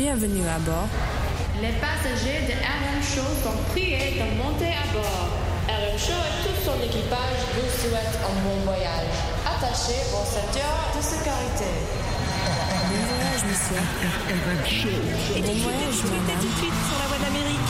Bienvenue à bord. Les passagers de RM Show sont priés de monter à bord. RM Show et tout son équipage vous souhaitent un bon voyage. Attachez vos ceintures de sécurité. Bon voyage, monsieur. RM Show. Et bon voyage, madame. Tout de suite sur la voie d'Amérique.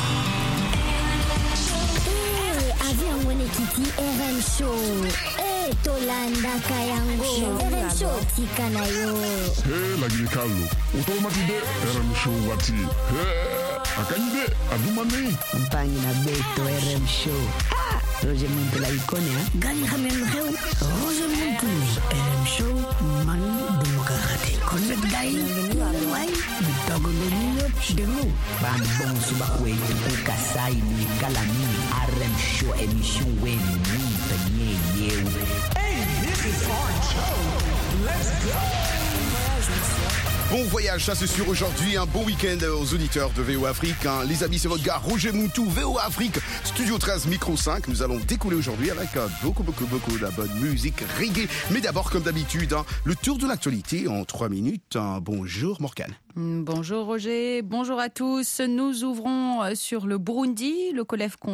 Avion Wenekiti RM Show. Tolanda Kayango. RM Show Tikanayo. Hey, lagi ni Carlo. Automatide RM Show wati. Hey, akanyide adumani. Mpangi na beto RM Show. Roger Muntu la ikone ha. Gani hamen heu. Roger Muntu. RM Show man demokrate. Connect dai. Wai. Bitogo leniyo demo. Ban bon subakwe ukasai ni kalami. RM Show émission wen ni penye yeu. Hey, this is our show. Let's go. Bon voyage, ça c'est sûr aujourd'hui, un bon week-end aux auditeurs de VO Afrique. Les amis, c'est votre gars Roger Moutou, VO Afrique, Studio 13, Micro 5. Nous allons découler aujourd'hui avec beaucoup de la bonne musique reggae. Mais d'abord, comme d'habitude, le tour de l'actualité en 3 minutes. Bonjour Morgane. Bonjour Roger, bonjour à tous. Nous ouvrons sur le Burundi, le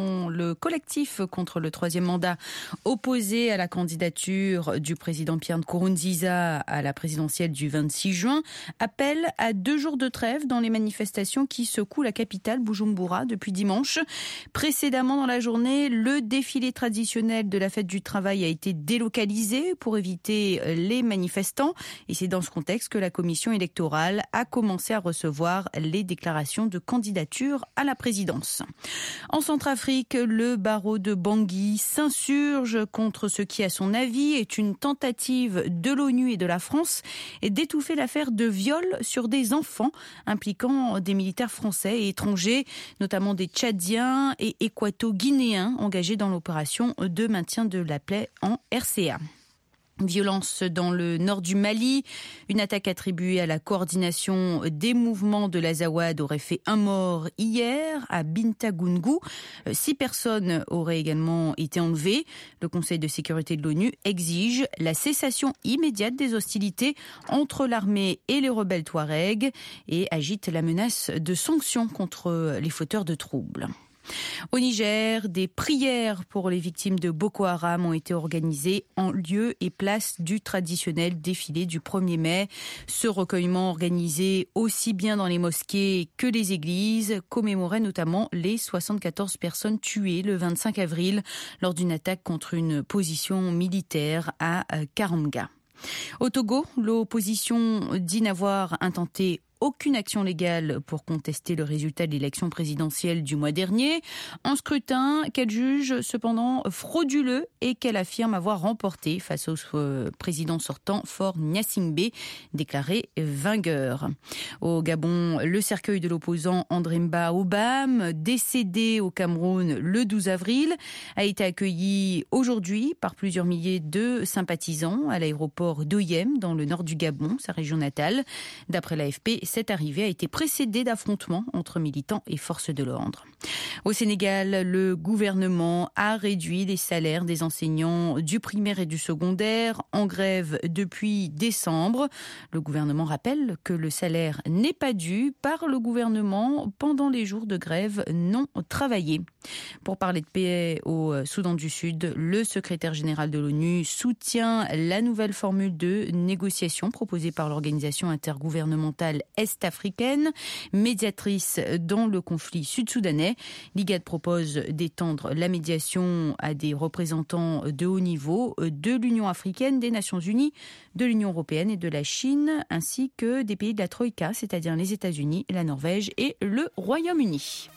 collectif contre le 3e mandat opposé à la candidature du président Pierre Nkurunziza à la présidentielle du 26 juin appelle à 2 jours de trêve dans les manifestations qui secouent la capitale Bujumbura depuis dimanche. Précédemment dans la journée, le défilé traditionnel de la fête du travail a été délocalisé pour éviter les manifestants et c'est dans ce contexte que la commission électorale a commencé à recevoir les déclarations de candidature à la présidence. En Centrafrique, le barreau de Bangui s'insurge contre ce qui, à son avis, est une tentative de l'ONU et de la France d'étouffer l'affaire de viol sur des enfants impliquant des militaires français et étrangers, notamment des Tchadiens et Équato-Guinéens engagés dans l'opération de maintien de la paix en RCA. Violence dans le nord du Mali. Une attaque attribuée à la coordination des mouvements de l'Azawad aurait fait un mort hier à Bintagoungou. 6 personnes auraient également été enlevées. Le Conseil de sécurité de l'ONU exige la cessation immédiate des hostilités entre l'armée et les rebelles Touaregs et agite la menace de sanctions contre les fauteurs de troubles. Au Niger, des prières pour les victimes de Boko Haram ont été organisées en lieu et place du traditionnel défilé du 1er mai. Ce recueillement organisé aussi bien dans les mosquées que les églises commémorait notamment les 74 personnes tuées le 25 avril lors d'une attaque contre une position militaire à Karamga. Au Togo, l'opposition dit n'avoir intenté aucune action légale pour contester le résultat de l'élection présidentielle du mois dernier. Un scrutin qu'elle juge cependant frauduleux et qu'elle affirme avoir remporté face au président sortant Faure Gnassingbé, déclaré vainqueur. Au Gabon, le cercueil de l'opposant Andremba Obam, décédé au Cameroun le 12 avril, a été accueilli aujourd'hui par plusieurs milliers de sympathisants à l'aéroport d'Oyem, dans le nord du Gabon, sa région natale. D'après l'AFP, cette arrivée a été précédée d'affrontements entre militants et forces de l'ordre. Au Sénégal, le gouvernement a réduit les salaires des enseignants du primaire et du secondaire en grève depuis décembre. Le gouvernement rappelle que le salaire n'est pas dû par le gouvernement pendant les jours de grève non travaillés. Pour parler de paix au Soudan du Sud, le secrétaire général de l'ONU soutient la nouvelle formule de négociation proposée par l'organisation intergouvernementale est-africaine, médiatrice dans le conflit sud-soudanais. L'IGAD propose d'étendre la médiation à des représentants de haut niveau de l'Union africaine, des Nations unies, de l'Union européenne et de la Chine, ainsi que des pays de la Troïka, c'est-à-dire les États-Unis, la Norvège et le Royaume-Uni.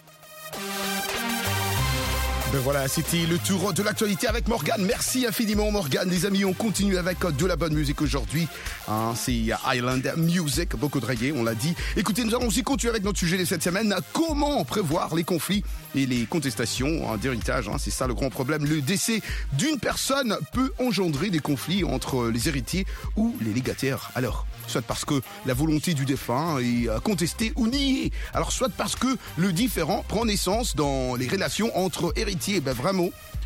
Ben voilà, c'était le tour de l'actualité avec Morgane. Merci infiniment Morgane. Les amis, on continue avec de la bonne musique aujourd'hui. C'est Island Music, beaucoup de reggae, on l'a dit. Écoutez, nous allons aussi continuer avec notre sujet de cette semaine. Comment prévoir les conflits et les contestations d'héritage, c'est ça le grand problème. Le décès d'une personne peut engendrer des conflits entre les héritiers ou les légataires. Alors, soit parce que la volonté du défunt est contestée ou niée. Alors, soit parce que le différend prend naissance dans les relations entre héritiers. Ben vraiment,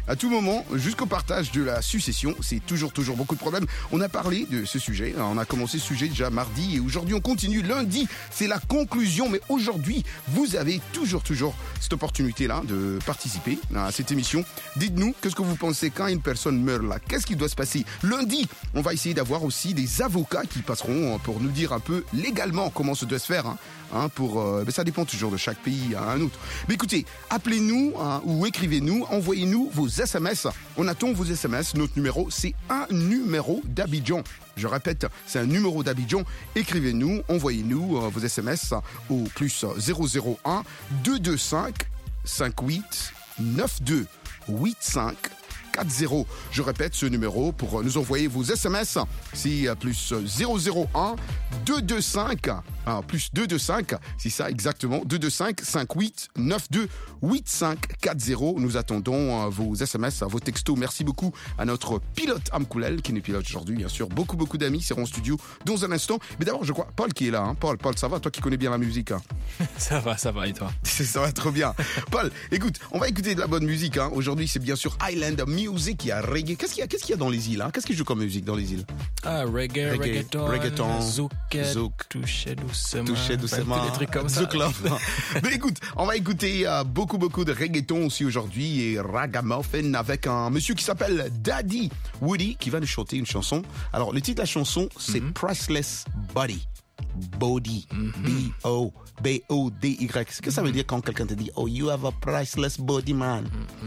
à tout moment jusqu'au partage de la succession. C'est toujours beaucoup de problèmes. On a parlé de ce sujet, on a commencé ce sujet déjà mardi et aujourd'hui on continue. Lundi, c'est la conclusion, mais aujourd'hui, vous avez toujours cette opportunité-là de participer à cette émission. Dites-nous, qu'est-ce que vous pensez quand une personne meurt là? Qu'est-ce qui doit se passer? Lundi, on va essayer d'avoir aussi des avocats qui passeront pour nous dire un peu légalement comment ça doit se faire. Mais ça dépend toujours de chaque pays à un autre. Mais écoutez, appelez-nous ou écrivez-nous, envoyez-nous vos SMS. On attend vos SMS. Notre numéro, c'est un numéro d'Abidjan. Je répète, c'est un numéro d'Abidjan. Écrivez-nous, envoyez-nous vos SMS au plus 001 225 58 92 85 40. Je répète ce numéro pour nous envoyer vos SMS. C'est plus 001 225 plus 225, c'est ça exactement, 225 58 92 85 40. Nous attendons vos SMS, vos textos. Merci beaucoup à notre pilote Amkoulel qui nous pilote aujourd'hui, bien sûr. Beaucoup d'amis seront en studio dans un instant. Mais d'abord, je crois, Paul qui est là. Paul, ça va, toi qui connais bien la musique? Ça va, et toi? Ça va trop bien. Paul, écoute, on va écouter de la bonne musique. Aujourd'hui, c'est bien sûr Island Music, il y a reggae. Qu'est-ce qu'il y a dans les îles? Qu'est-ce qui joue comme musique dans les îles? Reggaeton, zouk, touché doucement, des trucs comme ça. Mais écoute, on va écouter beaucoup de reggaeton aussi aujourd'hui et ragamuffin avec un monsieur qui s'appelle Daddy Woody qui va nous chanter une chanson. Alors le titre de la chanson c'est Priceless Body. Body, B-O-D-Y. Qu'est-ce que ça veut dire quand quelqu'un te dit oh you have a priceless body man?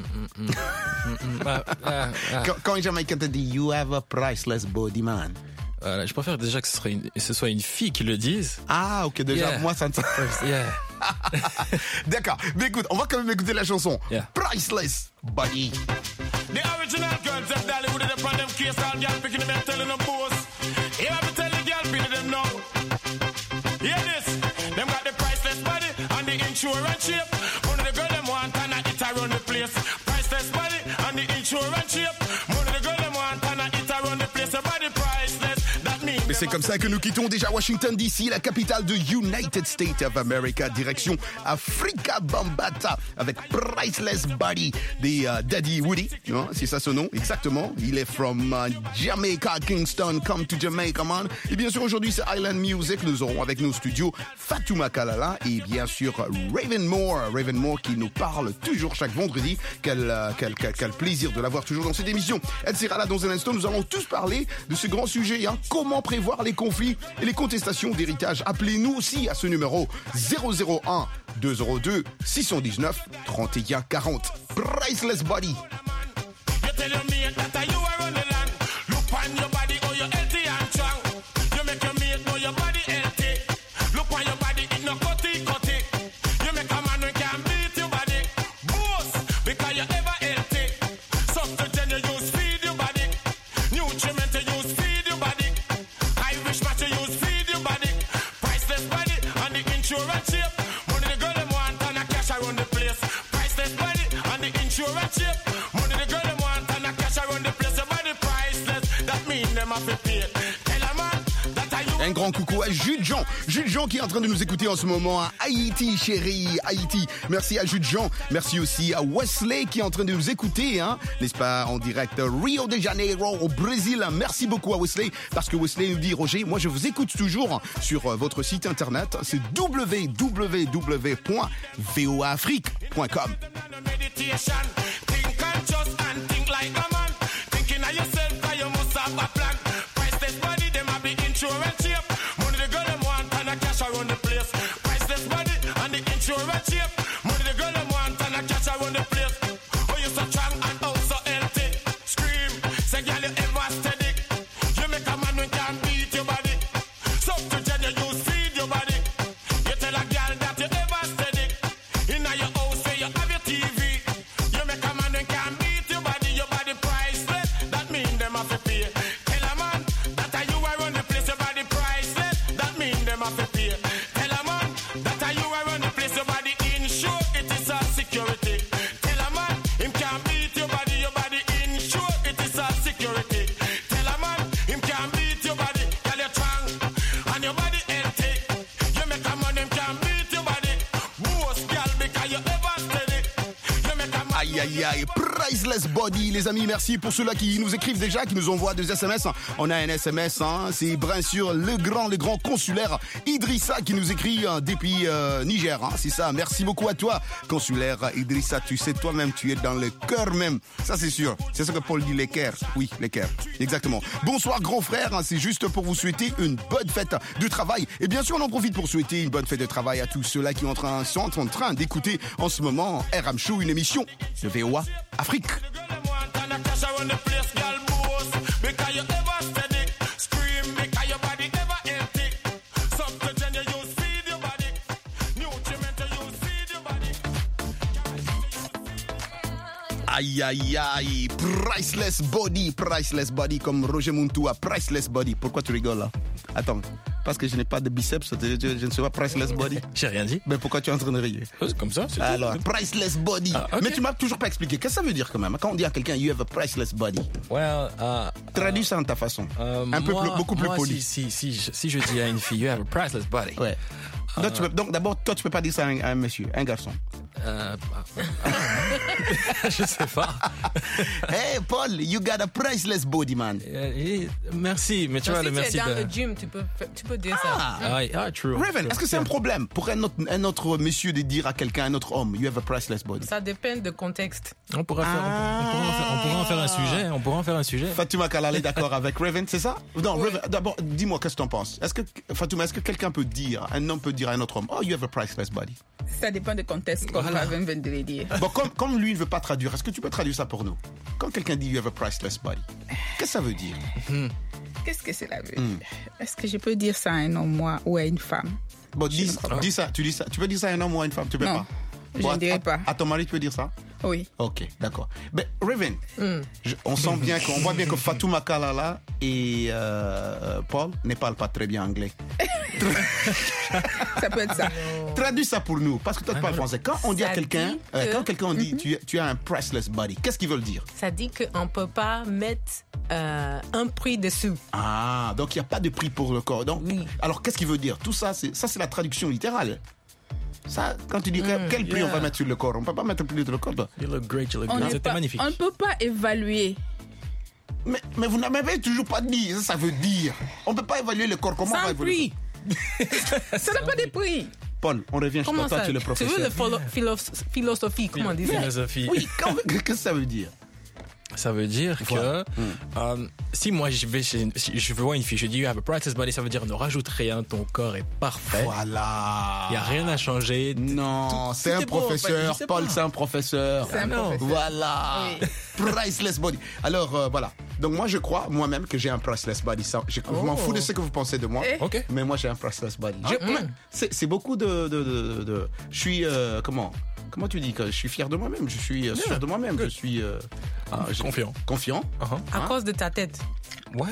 Quand un Jamaïcain te dit you have a priceless body man. Je préfère déjà que ce soit une fille qui le dise. Ah, ok, déjà, moi, ça ne D'accord, mais écoute, on va quand même écouter la chanson. Priceless Body. The original girls of Dollywood are upon them case, all girl picking them and telling them boss. You have to tell the girl, picking them now. Hear this, them got the priceless body and the insurance shape. One of the girl them want and it around the place. Priceless body and the insurance shape. One of the girl them want and it around the place. The body priceless. Mais c'est comme ça que nous quittons déjà Washington DC, la capitale de United States of America, direction Africa Bambata avec Priceless Body des Daddy Woody, c'est ça son nom, exactement. Il est from Jamaica, Kingston, come to Jamaica man. Et bien sûr aujourd'hui c'est Island Music, nous aurons avec nos studios Fatouma Kalala et bien sûr Raven Moore qui nous parle toujours chaque vendredi. Quel plaisir de l'avoir toujours dans cette émission. Elle sera là dans un instant, nous allons tous parler de ce grand sujet, comment prévoir les conflits et les contestations d'héritage. Appelez-nous aussi à ce numéro 001 202 619 31 40. Priceless Body. Un grand coucou à Jude Jean qui est en train de nous écouter en ce moment à Haïti, chérie, Haïti. Merci à Jude Jean. Merci aussi à Wesley qui est en train de nous écouter, n'est-ce pas, en direct Rio de Janeiro au Brésil. Merci beaucoup à Wesley parce que Wesley nous dit Roger, moi je vous écoute toujours sur votre site internet, c'est www.voafrique.com. aïe, aïe. Priceless Body, les amis, merci pour ceux-là qui nous écrivent déjà, qui nous envoient des SMS. On a un SMS, hein, c'est bien sûr le grand consulaire Idrissa qui nous écrit depuis Niger. Hein, c'est ça, merci beaucoup à toi, consulaire Idrissa. Tu sais, toi-même, tu es dans le cœur même. Ça, c'est sûr. C'est ce que Paul dit, les cœurs. Oui, les cœurs. Exactement. Bonsoir, grand frère. Hein, c'est juste pour vous souhaiter une bonne fête de travail. Et bien sûr, on en profite pour souhaiter une bonne fête de travail à tous ceux-là qui sont en train d'écouter en ce moment RM Show, une émission de VOA Afrique. Aïe, aïe, aïe, priceless body, comme Roger Muntua, priceless body. Pourquoi tu rigoles là? Attends, parce que je n'ai pas de biceps, je ne suis pas priceless body. J'ai rien dit. Mais pourquoi tu es en train de rire? C'est comme ça, c'est Alors, tout. priceless body. Ah, okay. Mais tu m'as toujours pas expliqué. Qu'est-ce que ça veut dire quand même? Quand on dit à quelqu'un, you have a priceless body. Well, traduis ça en ta façon. Beaucoup plus poli. Si je dis à une fille, you have a priceless body. Ouais. Donc d'abord, toi, tu peux pas dire ça à un monsieur, un garçon. Je sais pas. Hey Paul, you got a priceless body, man. Merci, mais tu vois, le merci. Si tu es dans le gym, tu peux dire ça. True. Raven, est-ce que c'est un problème pour un autre monsieur de dire à quelqu'un, un autre homme, you have a priceless body? Ça dépend du contexte. On pourra en faire un sujet. Fatouma Kalala est d'accord avec Raven, c'est ça? Non, Raven, d'abord, dis-moi, qu'est-ce que t'en penses? Fatouma, est-ce que quelqu'un peut dire, un homme peut dire à un autre homme, oh, you have a priceless body? Ça dépend du contexte, comme Raven vient de le dire. Bon, comme lui ne veut pas traduire, est-ce que tu peux traduire ça pour nous? Quand quelqu'un dit you have a priceless body, qu'est-ce que ça veut dire? Qu'est-ce que cela veut dire? Est-ce que je peux dire ça à un homme ou à une femme? Bon, dis ça. Tu peux dire ça à un homme ou à une femme? Tu peux non, pas? Je ne dirais pas. À ton mari, tu peux dire ça? Oui. Ok, d'accord. Mais Raven, on voit bien que Fatouma Kalala et Paul ne parlent pas très bien anglais. Ça peut être ça. Traduis ça pour nous, parce que toi tu parles français. Quand on dit à quelqu'un, dit tu as un priceless body, qu'est-ce qu'ils veulent dire? Ça dit qu'on ne peut pas mettre un prix dessus. Ah, donc il n'y a pas de prix pour le corps. Donc, alors qu'est-ce qu'il veut dire? Tout ça, c'est la traduction littérale. Ça, quand tu dis quel prix on va mettre sur le corps, on ne peut pas mettre le prix sur le corps. You look great, c'était magnifique. On ne peut pas évaluer. Mais vous n'avez toujours pas dit, ça veut dire. On ne peut pas évaluer le corps. Comment on va évaluer? Ça n'a pas de prix. Paul, on revient sur toi, tu es le professeur. Tu veux le philosophie, comment on dit ça? Philosophie. Oui, qu'est-ce que ça veut dire? Ça veut dire que si moi je vois une fille, je dis you have a priceless body, ça veut dire ne rajoute rien, ton corps est parfait. Voilà. Il n'y a rien à changer. Non, c'est un professeur. Paul, c'est un professeur. C'est un professeur. Voilà. Oui. Priceless body. Alors, voilà. Donc moi, je crois moi-même que j'ai un priceless body. Je m'en fous de ce que vous pensez de moi. Okay. Mais moi, j'ai un priceless body. C'est beaucoup de... Je suis... Comment tu dis que je suis fier de moi-même? Je suis sûr de moi-même. Je suis... Confiant. À cause de ta tête. What?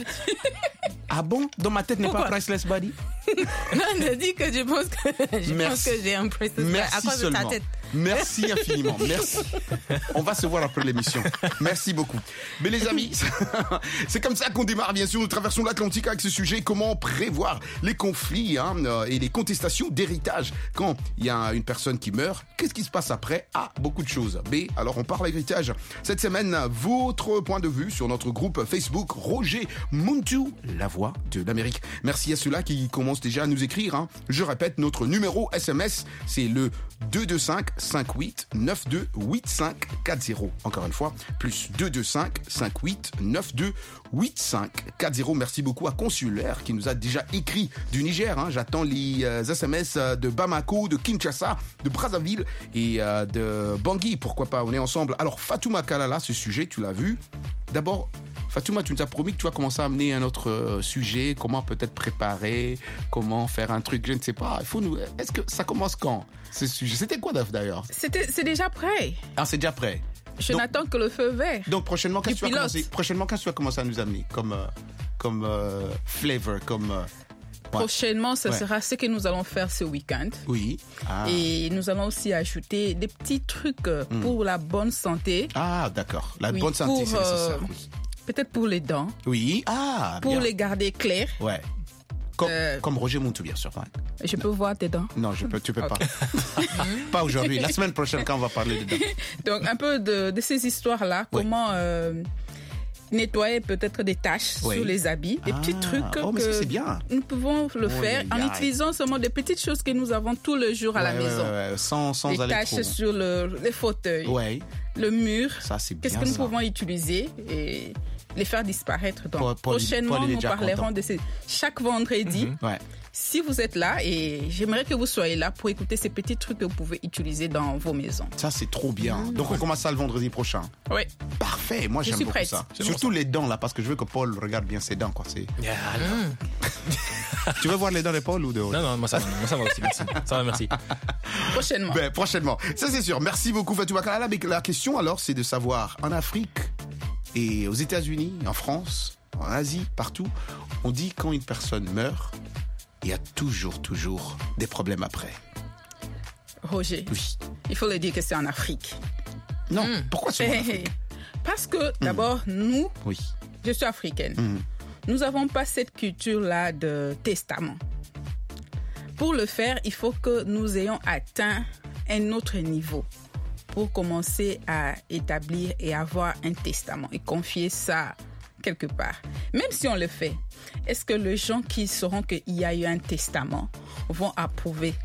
Ah bon? Dans ma tête n'est pas priceless body? Non, on a dit que je pense que j'ai un priceless body à cause de ta tête. Merci infiniment, merci. On va se voir après l'émission. Merci beaucoup. Mais les amis, c'est comme ça qu'on démarre, bien sûr. Nous traversons l'Atlantique avec ce sujet. Comment prévoir les conflits et les contestations d'héritage quand il y a une personne qui meurt? Qu'est-ce qui se passe après? A, beaucoup de choses. B, alors on parle héritage. Cette semaine, votre point de vue sur notre groupe Facebook, Roger Muntu, la voix de l'Amérique. Merci à ceux-là qui commencent déjà à nous écrire. Je répète, notre numéro SMS, c'est le 225 58 92 85 40. Encore une fois, plus 225 58 92 85 40. Merci beaucoup à Consulaire qui nous a déjà écrit du Niger. J'attends les SMS de Bamako, de Kinshasa, de Brazzaville et de Bangui. Pourquoi pas, on est ensemble. Alors Fatouma Kalala, ce sujet, tu l'as vu. D'abord, Fatouma, tu nous as promis que tu vas commencer à amener un autre sujet, comment peut-être préparer, comment faire un truc, je ne sais pas. Est-ce que ça commence quand, ce sujet? C'était quoi d'ailleurs? C'est déjà prêt. Ah, c'est déjà prêt. Je n'attends que le feu vert. Donc prochainement, qu'est-ce que tu vas commencer à nous amener comme flavor, Prochainement, ce sera ce que nous allons faire ce week-end. Oui. Ah. Et nous allons aussi ajouter des petits trucs pour la bonne santé. Ah, d'accord. La bonne santé, c'est nécessaire. Peut-être pour les dents. Oui. Ah, pour les garder clairs. Ouais. Comme Roger Montou, bien sûr. Ouais. Je peux voir tes dents? Non, tu peux pas. Pas aujourd'hui. La semaine prochaine, quand on va parler des dents. Donc, un peu de ces histoires-là. Oui. Comment nettoyer peut-être des taches Oui. sur les habits. Des petits trucs mais ça, que c'est bien. nous pouvons le faire en utilisant seulement des petites choses que nous avons tout le jour à la maison. Sans des aller taches trop. sur les fauteuils, Ouais. le mur. Ça, c'est bien. Qu'est-ce que nous ça. pouvons utiliser et les faire disparaître. Donc, Paul prochainement, est nous déjà parlerons content. de ces... Chaque vendredi, Ouais. si vous êtes là, et j'aimerais que vous soyez là pour écouter ces petits trucs que vous pouvez utiliser dans vos maisons. Ça, c'est trop bien. Donc, on commence ça le vendredi prochain. Oui. Parfait. Moi, Je j'aime suis beaucoup prête. ça. C'est Surtout bon, les dents, là, parce que je veux que Paul regarde bien ses dents, quoi. Yeah, Tu veux voir les dents de Paul ou de autre? non, moi ça va aussi, merci. Ça va, merci. Prochainement. Ben, prochainement. Ça, c'est sûr. Merci beaucoup, Fatou Bakala. Mais la question, alors, c'est de savoir, en Afrique et aux États-Unis, en France, en Asie, partout, on dit quand une personne meurt, il y a toujours des problèmes après. Roger, Oui. il faut le dire que c'est en Afrique. Non, pourquoi c'est en Afrique? Parce que d'abord, nous, Oui. je suis africaine, nous n'avons pas cette culture-là de testament. Pour le faire, il faut que nous ayons atteint un autre niveau pour commencer à établir et avoir un testament et confier ça quelque part. Même si on le fait, est-ce que les gens qui sauront qu'il y a eu un testament vont approuver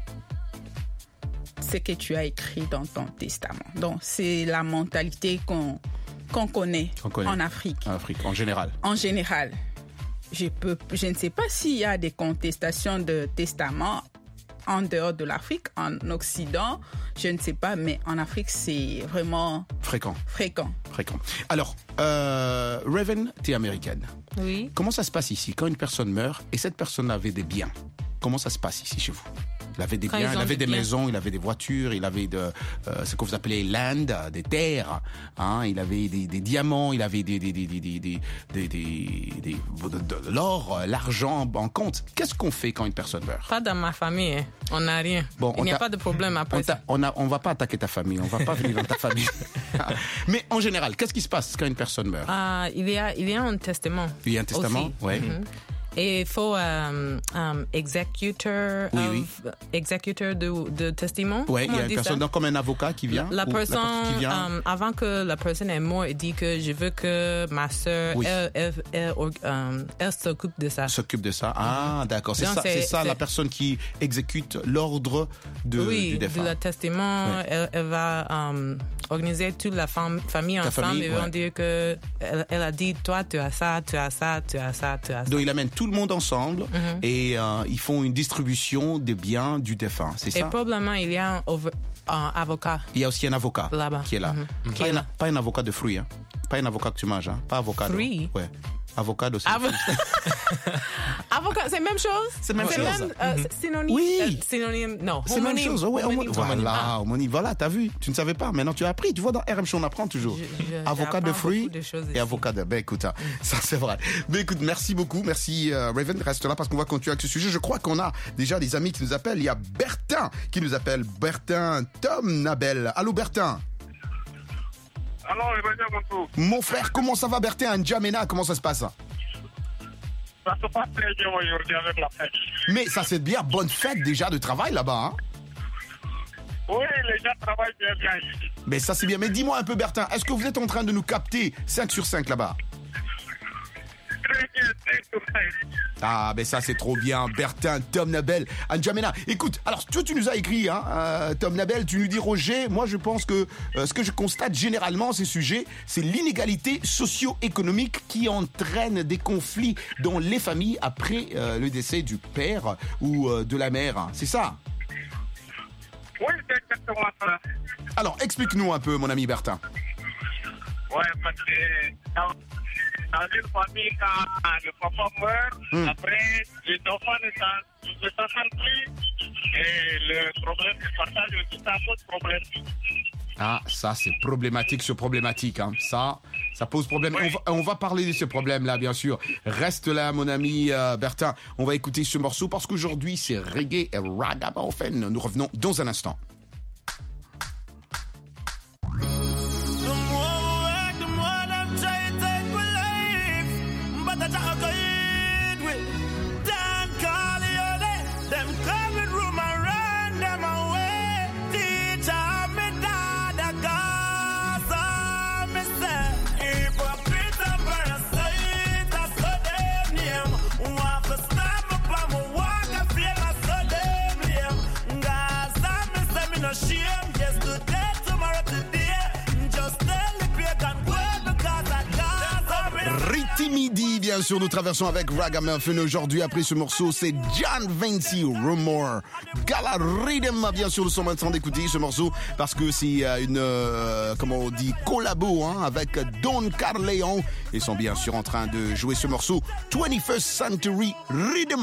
ce que tu as écrit dans ton testament? Donc, c'est la mentalité qu'on connaît en Afrique. En Afrique, en général. En général, je ne sais pas s'il y a des contestations de testament en dehors de l'Afrique, en Occident, je ne sais pas, mais en Afrique, c'est vraiment Fréquent. fréquent. Alors, Raven, t'es américaine. Oui. Comment ça se passe ici quand une personne meurt et cette personne avait des biens? Comment ça se passe ici chez vous? Il avait des biens, il avait des maisons, il avait des voitures, il avait ce que vous appelez land, des terres, hein, il avait des diamants, il avait de l'or, l'argent en compte. Qu'est-ce qu'on fait quand une personne meurt? Pas dans ma famille, hein. On n'a rien. Bon, il n'y a pas de problème après ça. On va pas attaquer ta famille, on va pas venir dans ta famille. Mais en général, qu'est-ce qui se passe quand une personne meurt? Il y a un testament. Il y a un testament, aussi. ouais. Et il faut executor de testament. Oui, il y a une personne comme un avocat qui vient. La personne qui vient. avant que la personne est morte, elle dit que je veux que ma sœur, elle s'occupe de ça. S'occupe de ça. Ah, d'accord. C'est ça la personne qui exécute l'ordre du défunt. Oui, le testament. Ouais. Elle va organiser toute la famille ensemble et vont dire que elle a dit toi tu as ça, tu as ça, tu as ça, tu as ça. Donc il amène tout le monde ensemble et ils font une distribution des biens du défunt, c'est ça? Et probablement il y a un avocat. Il y a aussi un avocat là-bas. Qui est là. Pas un avocat de fruits, hein. Pas un avocat que tu manges, hein. Pas avocat. Fruits? Ouais. Avocado, c'est avocat, c'est la même chose? C'est la même chose. Synonyme? Oui. Synonyme, non. C'est la même chose. Ouais, voilà, t'as vu. Tu ne savais pas. Maintenant, tu as appris. Tu vois, dans RM Show, on apprend toujours. Avocat de fruits et avocat de... Ben, écoute, ça, c'est vrai. Ben, écoute, merci beaucoup. Merci, Raven. Reste là parce qu'on va continuer avec ce sujet. Je crois qu'on a déjà des amis qui nous appellent. Il y a Bertin qui nous appelle. Bertin Tom Nabel. Allô, Bertin. Alors, mon frère, comment ça va, Bertin? N'Djamena, comment ça se passe? Ça se passe très bien aujourd'hui avec la fête. Mais ça c'est bien, bonne fête déjà de travail là-bas, hein? Oui, les gens travaillent bien ici. Mais ça c'est bien. Mais dis-moi un peu, Bertin, est-ce que vous êtes en train de nous capter 5 sur 5 là-bas? Très bien, 5 sur 5. Ah, ben ça c'est trop bien, Bertin, Tom Nabel, N'Djamena. Écoute, alors toi tu nous as écrit, hein, Tom Nabel, tu nous dis Roger, moi je pense que ce que je constate généralement ces sujets, c'est l'inégalité socio-économique qui entraîne des conflits dans les familles après le décès du père ou de la mère. C'est ça? Oui, c'est exactement ça. Alors explique-nous un peu, mon ami Bertin. Ouais, parce que dans une famille, quand le papa meurt, après, les enfants ne s'entendent plus et le problème de partage aussi, ça pose problème. Ah, ça c'est problématique sur problématique, hein. Ça pose problème. Oui. On va parler de ce problème-là, bien sûr. Reste là, mon ami Bertin. On va écouter ce morceau parce qu'aujourd'hui c'est reggae et ragamuffin. Nous revenons dans un instant. Thank God. them away. Teacher, me dad, a Gaza, me say. Hypocrite and parasite, that's what they name. Want to stand up and me walk and feel that's what they name. Gaza, me say me no shame. Yesterday, tomorrow, today. Just tell the pagan word because I Gaza, me no Midi, bien sûr, nous traversons avec Ragamuffin aujourd'hui. Après ce morceau, c'est John Vinci, Rumor. Gala Rhythm, bien sûr, nous sommes en train d'écouter ce morceau parce que c'est une, comment on dit, collabo avec Don Carleon. Ils sont bien sûr en train de jouer ce morceau 21st Century Rhythm.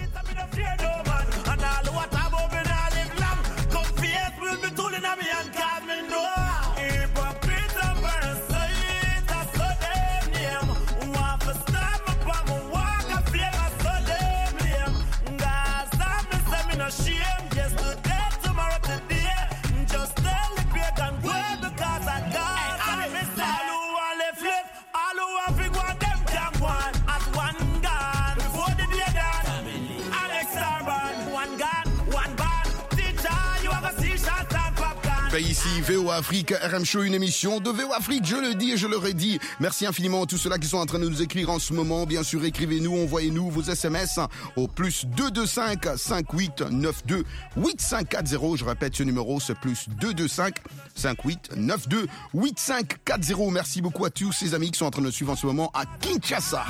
Ici, VO Afrique, RM Show, une émission de VO Afrique, je le dis et je le redis. Merci infiniment à tous ceux-là qui sont en train de nous écrire en ce moment. Bien sûr, écrivez-nous, envoyez-nous vos SMS au plus 225 58 92 8540. Je répète ce numéro, c'est plus 225 58 92 8540. Merci beaucoup à tous ces amis qui sont en train de nous suivre en ce moment à Kinshasa.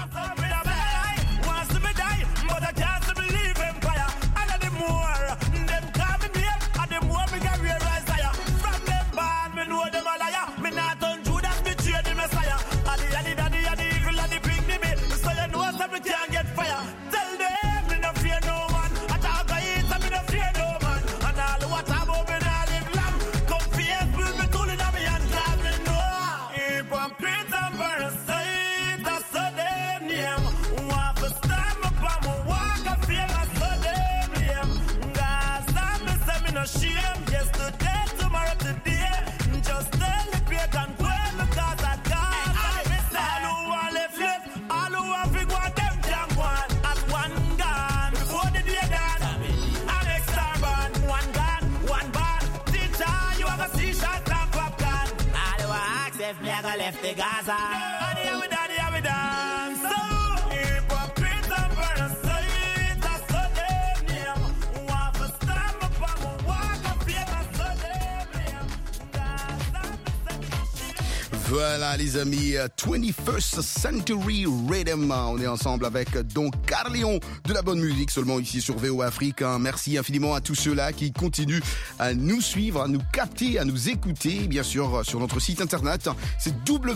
Left the Gaza. Voilà les amis, 21st Century Rhythm. On est ensemble avec Don Carleon de la bonne musique seulement ici sur VO Afrique. Merci infiniment à tous ceux-là qui continuent à nous suivre, à nous capter, à nous écouter. Bien sûr sur notre site internet, c'est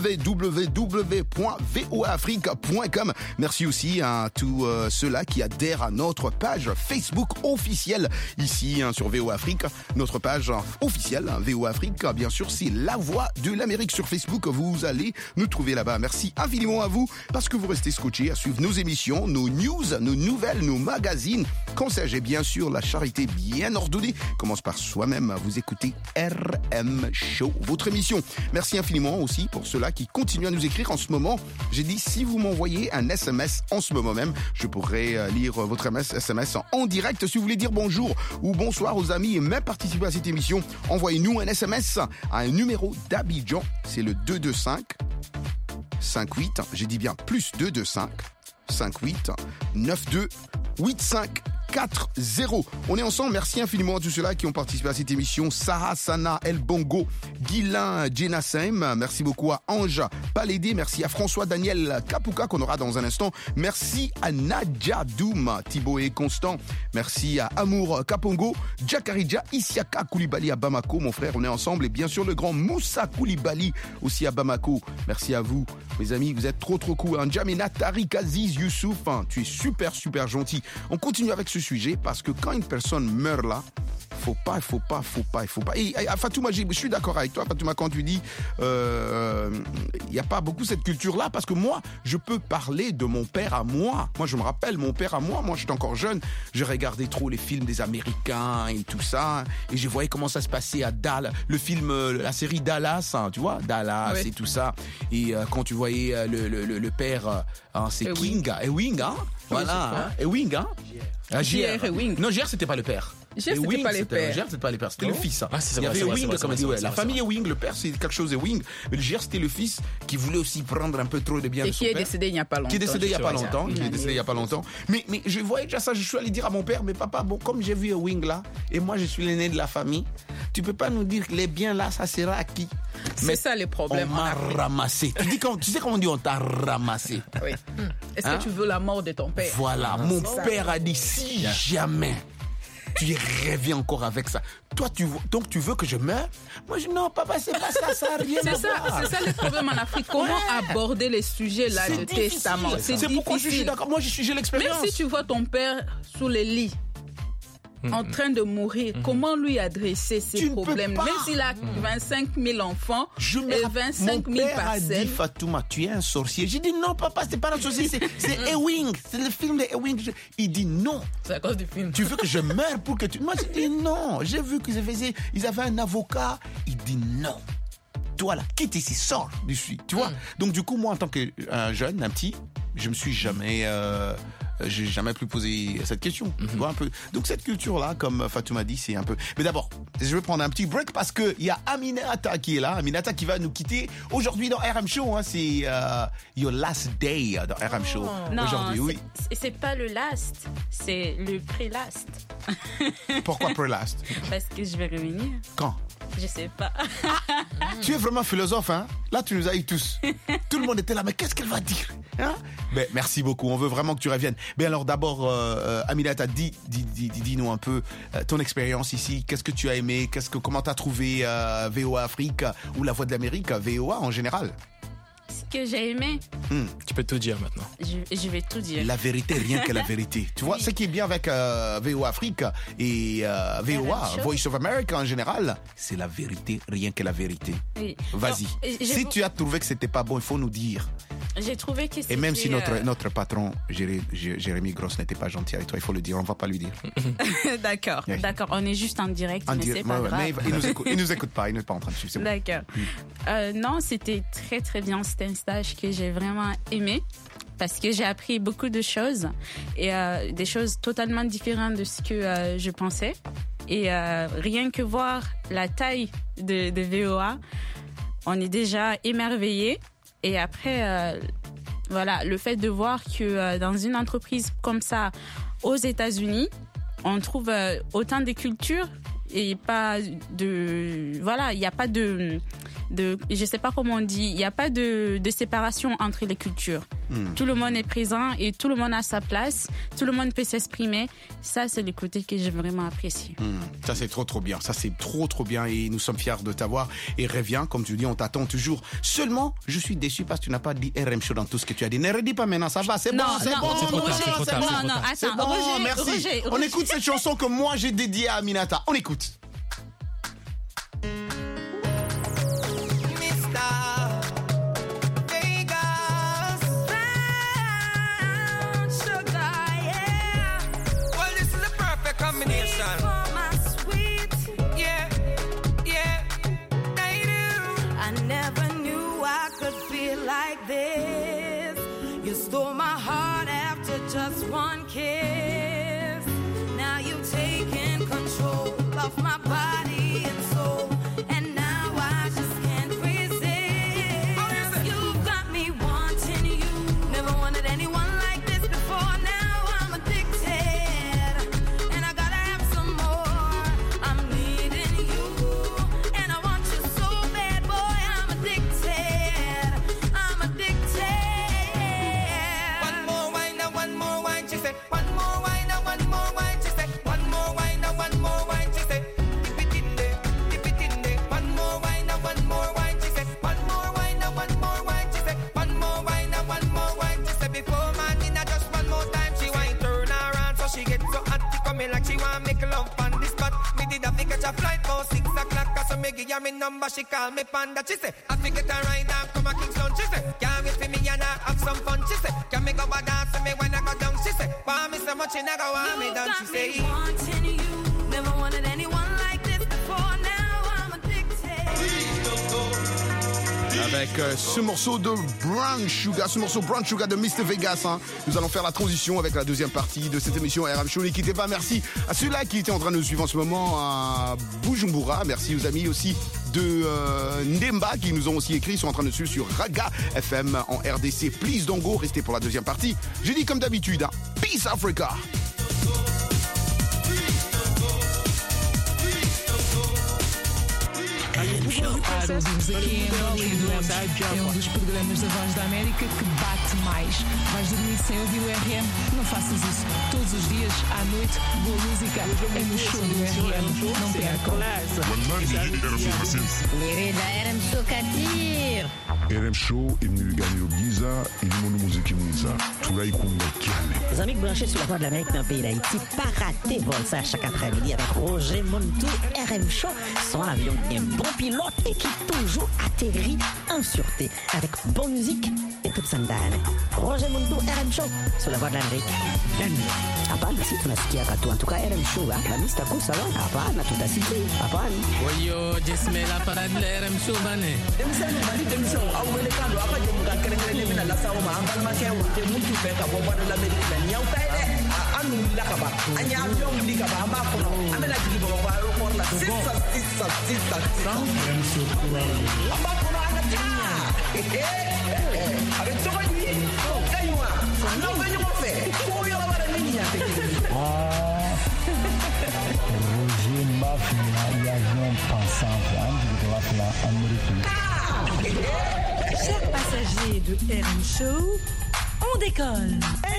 www.voafrique.com. Merci aussi à tous ceux-là qui adhèrent à notre page Facebook officielle ici sur VO Afrique. Notre page officielle VO Afrique, bien sûr, c'est la voix de l'Amérique sur Facebook. Vous allez nous trouver là-bas. Merci infiniment à vous parce que vous restez scotchés à suivre nos émissions, nos news, nos nouvelles, nos magazines. Conseil et bien sûr la charité bien ordonnée commence par soi-même. Vous écoutez RM Show, votre émission. Merci infiniment aussi pour ceux-là qui continuent à nous écrire en ce moment. J'ai dit si vous m'envoyez un SMS en ce moment même, je pourrai lire votre SMS en direct. Si vous voulez dire bonjour ou bonsoir aux amis et même participer à cette émission, envoyez-nous un SMS à un numéro d'Abidjan. C'est le 225 58, j'ai dit bien plus 225 58 92 85 40. On est ensemble. Merci infiniment à tous ceux-là qui ont participé à cette émission. Sarah, Sana, El Bongo, Guilain, Jenasem. Merci beaucoup à Ange Palédé. Merci à François Daniel Kapouka qu'on aura dans un instant. Merci à Nadia Doum, Thibaut et Constant. Merci à Amour Kapongo, Djakaridja, Isiaka Koulibaly à Bamako. Mon frère, on est ensemble. Et bien sûr, le grand Moussa Koulibaly aussi à Bamako. Merci à vous, mes amis. Vous êtes trop cool. N'Djamena, Tariq, Aziz, Youssouf. Tu es super gentil. On continue avec ce sujet parce que quand une personne meurt là, faut pas. Et Fatouma, je suis d'accord avec toi, Fatouma, quand tu dis y a pas beaucoup cette culture-là, parce que moi, je peux parler de mon père à moi. Moi, je me rappelle, mon père à moi, j'étais encore jeune, je regardais trop les films des Américains et tout ça, et je voyais comment ça se passait à Dallas, le film, la série Dallas, tu vois, Dallas et tout ça. Et quand tu voyais le père, c'est King, Ewing, voilà, Ewing, JR. Ewing. Non, JR, c'était pas le père. Gère, Et c'était Wing, pas les pères. Gère, c'était pas les pères, c'était le fils. Hein. Ah, c'est Il y vrai, avait c'est vrai, Wing, c'est vrai, comme on c'est dit, vrai, ouais. c'est La vrai, famille c'est est Wing, le père, c'est quelque chose de Wing. Mais le Gère, c'était le fils qui voulait aussi prendre un peu trop de bien Et de son qui est père. décédé il n'y a pas longtemps. Qui est décédé il n'y a pas Tu vois, longtemps. une Qui est année. décédé il n'y a pas longtemps. Mais je voyais déjà ça. Je suis allé dire à mon père, mais papa, bon, comme j'ai vu un Wing là, et moi je suis l'aîné de la famille, tu peux pas nous dire que les biens là, ça sera à qui? C'est ça les problèmes. On m'a ramassé. Tu sais comment on dit on t'a ramassé? Oui. Est-ce Hein? que tu veux la mort de ton père? Voilà, mon C'est ça. père a dit si jamais tu y reviens encore avec ça. Toi, donc tu veux que je meure? Moi, je dis non, papa, c'est pas ça, ça n'a rien à voir. C'est ça le problème en Afrique. Comment aborder les sujets là C'est de difficile. testament? C'est pourquoi je suis d'accord. Moi, j'ai l'expérience. Même si tu vois ton père sous les lits, en train de mourir, comment lui adresser ces problèmes? Même s'il a 25 000 enfants et 25 000 Mon père a parcelles. dit, Fatouma, tu es un sorcier. J'ai dit non, papa, c'est pas un sorcier, c'est Ewing. C'est le film de Ewing. Il dit non. C'est à cause du film. Tu veux que je meure pour que tu... Moi, j'ai dit non. J'ai vu qu'ils avaient un avocat. Il dit non. Toi, là, quitte ici, sors d'ici. Tu vois? Donc, du coup, moi, en tant que jeune, un petit, je me suis jamais... j'ai jamais plus posé cette question. Tu vois un peu. Donc cette culture-là, comme Fatou m'a dit, c'est un peu. Mais d'abord, je vais prendre un petit break parce que il y a Aminata qui est là. Aminata qui va nous quitter aujourd'hui dans RM Show. Hein. C'est your last day dans RM Show aujourd'hui. Oui. C'est pas le last, c'est le pré-last. Pourquoi pré-last? Parce que je vais revenir. Quand? Je sais pas. Tu es vraiment philosophe, hein? Là, tu nous as eu tous. Tout le monde était là, mais qu'est-ce qu'elle va dire? Hein? Mais merci beaucoup, on veut vraiment que tu reviennes. Mais alors d'abord, Aminata, dis-nous un peu ton expérience ici. Qu'est-ce que tu as aimé? Comment t'as trouvé VOA Afrique ou La Voix de l'Amérique, VOA en général? Ce que j'ai aimé. Tu peux tout dire maintenant. Je vais tout dire. La vérité, rien que la vérité. Tu vois, ce qui est bien avec VOA Afrique et VOA, Voice of America en général, c'est la vérité, rien que la vérité. Oui. Vas-y. Si tu as trouvé que c'était pas bon, il faut nous dire. J'ai trouvé que c'était... Et même si notre patron, Jérémy Grosse, n'était pas gentil avec toi, il faut le dire, on va pas lui dire. D'accord, Yeah. d'accord. On est juste en direct, mais c'est pas grave. Mais il nous écoute pas, il n'est pas en train de suivre. C'est bon. D'accord. Non, c'était très très bien. C'était un stage que j'ai vraiment aimé parce que j'ai appris beaucoup de choses et des choses totalement différentes de ce que je pensais. Et rien que voir la taille de VOA, on est déjà émerveillés. Et après, voilà, le fait de voir que dans une entreprise comme ça, aux États-Unis, on trouve autant de cultures et pas de... Voilà, il n'y a pas de je sais pas comment on dit, il n'y a pas de séparation entre les cultures. Tout le monde est présent et tout le monde a sa place, tout le monde peut s'exprimer. Ça, c'est le côté que j'ai vraiment apprécié. Ça, c'est trop bien. Ça, c'est trop bien et nous sommes fiers de t'avoir. Et reviens, comme tu dis, on t'attend toujours. Seulement, je suis déçu parce que tu n'as pas dit RM Show dans tout ce que tu as dit. Ne redis pas maintenant, ça va, c'est bon, c'est bon. C'est trop tard. C'est bon, merci. Roger. On écoute cette chanson que moi j'ai dédiée à Aminata. On écoute. Stole my heart after just one kiss. Now you've taken control of my body and soul, and now I just can't resist. You've got me wanting you. Never wanted anyone like this before. Now I'm addicted, and I gotta have some more. I'm needing you, and I want you so bad, boy. I'm addicted. I'm addicted. One more wine, she said. One more wine, she said. One more wine, she said. Dip it in there, dip it in there. One more wine, she said. One more wine, she said. One more wine, she said. Before man, just one more time, she wine turn around, so she get so hot, she coming like she want make love on the spot. Me did have to catch a flight for 6 o'clock, so me give her me number, she call me Panda. She say, I forget a ride down, come a Kingston. She say, can't wait for me and I have some fun. She say, can me go a dance with me when I go down. She say, want me so much and I go want me down. She say, wanting you. Never wanted anyone like this before. Now I'm addicted. avec ce morceau de Brown Sugar, ce morceau Brown Sugar de Mr. Vegas. Hein. Nous allons faire la transition avec la deuxième partie de cette émission RM Show. Ne quittez pas, merci à ceux-là qui étaient en train de nous suivre en ce moment à Bujumbura. Merci aux amis aussi de Ndemba qui nous ont aussi écrit, ils sont en train de suivre sur Raga FM en RDC. Please don't go, restez pour la deuxième partie. J'ai dit comme d'habitude, hein, Peace Africa. Ouvimos aqui em Angola e Lemos. É dos programas da Voz da América que bate mais. Vais dormir sem ouvir o RM? Não faças isso. Todos os dias, à noite, boa música é no show do RM. Não percam. RM Show Katir. RM Show inu gagner Giza, inu muziki mwiza. Tulai kunga kiane. Les amis branchés sur la Voix de l'Amérique dans le pays d'Haïti, pas rater vol ça chaque après-midi avec Roger Montou, RM Show, son avion qui est un bon pilote et qui toujours atterrit en sûreté avec bonne musique et toute sa dame. Roger Montou, RM Show, sur la Voix de l'Amérique. Hapana, si tunasikia katu. En tout cas, RM Show, la liste à kusa, hapana, tutasikia, hapana. Oyo, jesme la parade de RM Show, bane. Roger Mafia, l'avion pensant américain. Chers passagers de RM Show, on décolle.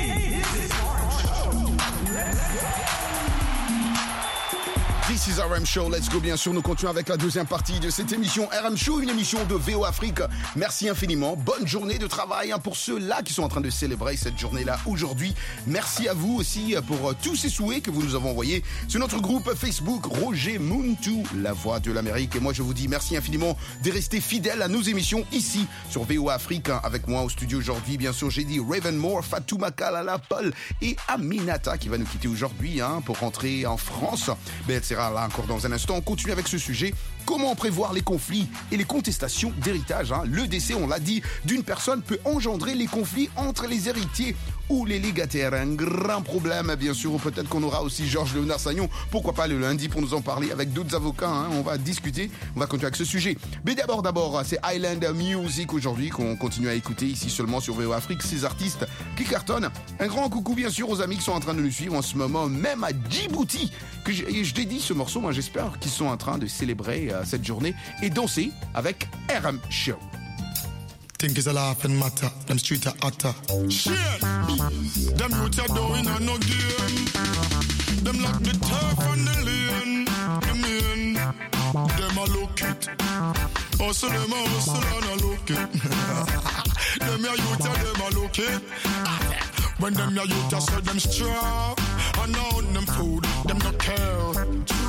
This is RM Show, let's go. Bien sûr, nous continuons avec la deuxième partie de cette émission RM Show, une émission de VO Afrique. Merci infiniment, bonne journée de travail hein, pour ceux-là qui sont en train de célébrer cette journée-là aujourd'hui. Merci à vous aussi pour tous ces souhaits que vous nous avez envoyés sur notre groupe Facebook Roger Muntu, la voix de l'Amérique. Et moi, je vous dis merci infiniment de rester fidèles à nos émissions ici sur VO Afrique. Avec moi au studio aujourd'hui, bien sûr, j'ai dit Raven Moore, Fatouma Kalala, Paul et Aminata qui va nous quitter aujourd'hui hein, pour rentrer en France. Mais elle sera là encore dans un instant. On continue avec ce sujet. Comment prévoir les conflits et les contestations d'héritage hein. Le décès, on l'a dit, d'une personne peut engendrer les conflits entre les héritiers ou les légataires. Un grand problème, bien sûr. Peut-être qu'on aura aussi Georges Léonard Sagnon. Pourquoi pas le lundi pour nous en parler avec d'autres avocats. Hein. On va discuter. On va continuer avec ce sujet. Mais d'abord, c'est Island Music aujourd'hui qu'on continue à écouter ici seulement sur VO Afrique. Ces artistes qui cartonnent. Un grand coucou, bien sûr, aux amis qui sont en train de nous suivre en ce moment, même à Djibouti. Que je dédie ce morceau. Moi, j'espère qu'ils sont en train de célébrer cette journée et danser avec RM Show. Think it's a laughing matter. Them streets are hotter. Shit! Them youths are doing a no game. Them like the turf on the lane. The men, them a look it. Hustle them a hustle and a look it. Them ya youths are them a look it. When them ya youths are so them strong. And on them food, them no care.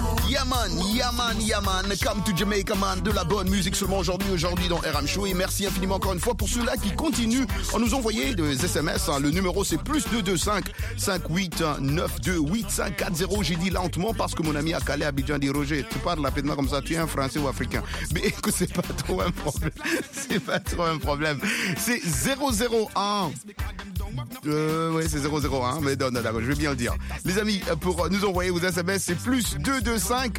Yaman, come to Jamaica man, de la bonne musique seulement aujourd'hui dans RM Show et merci infiniment encore une fois pour ceux-là qui continuent à nous envoyer des SMS, hein. Le numéro c'est plus 225 5892 8540. J'ai dit lentement parce que mon ami à Calais Abidjan dit Roger, tu parles rapidement comme ça, tu es un français ou africain. Mais écoute, c'est pas trop un problème. C'est 001. Ouais, c'est 001, mais non, d'accord, je vais bien le dire. Les amis, pour nous envoyer vos SMS, c'est plus 225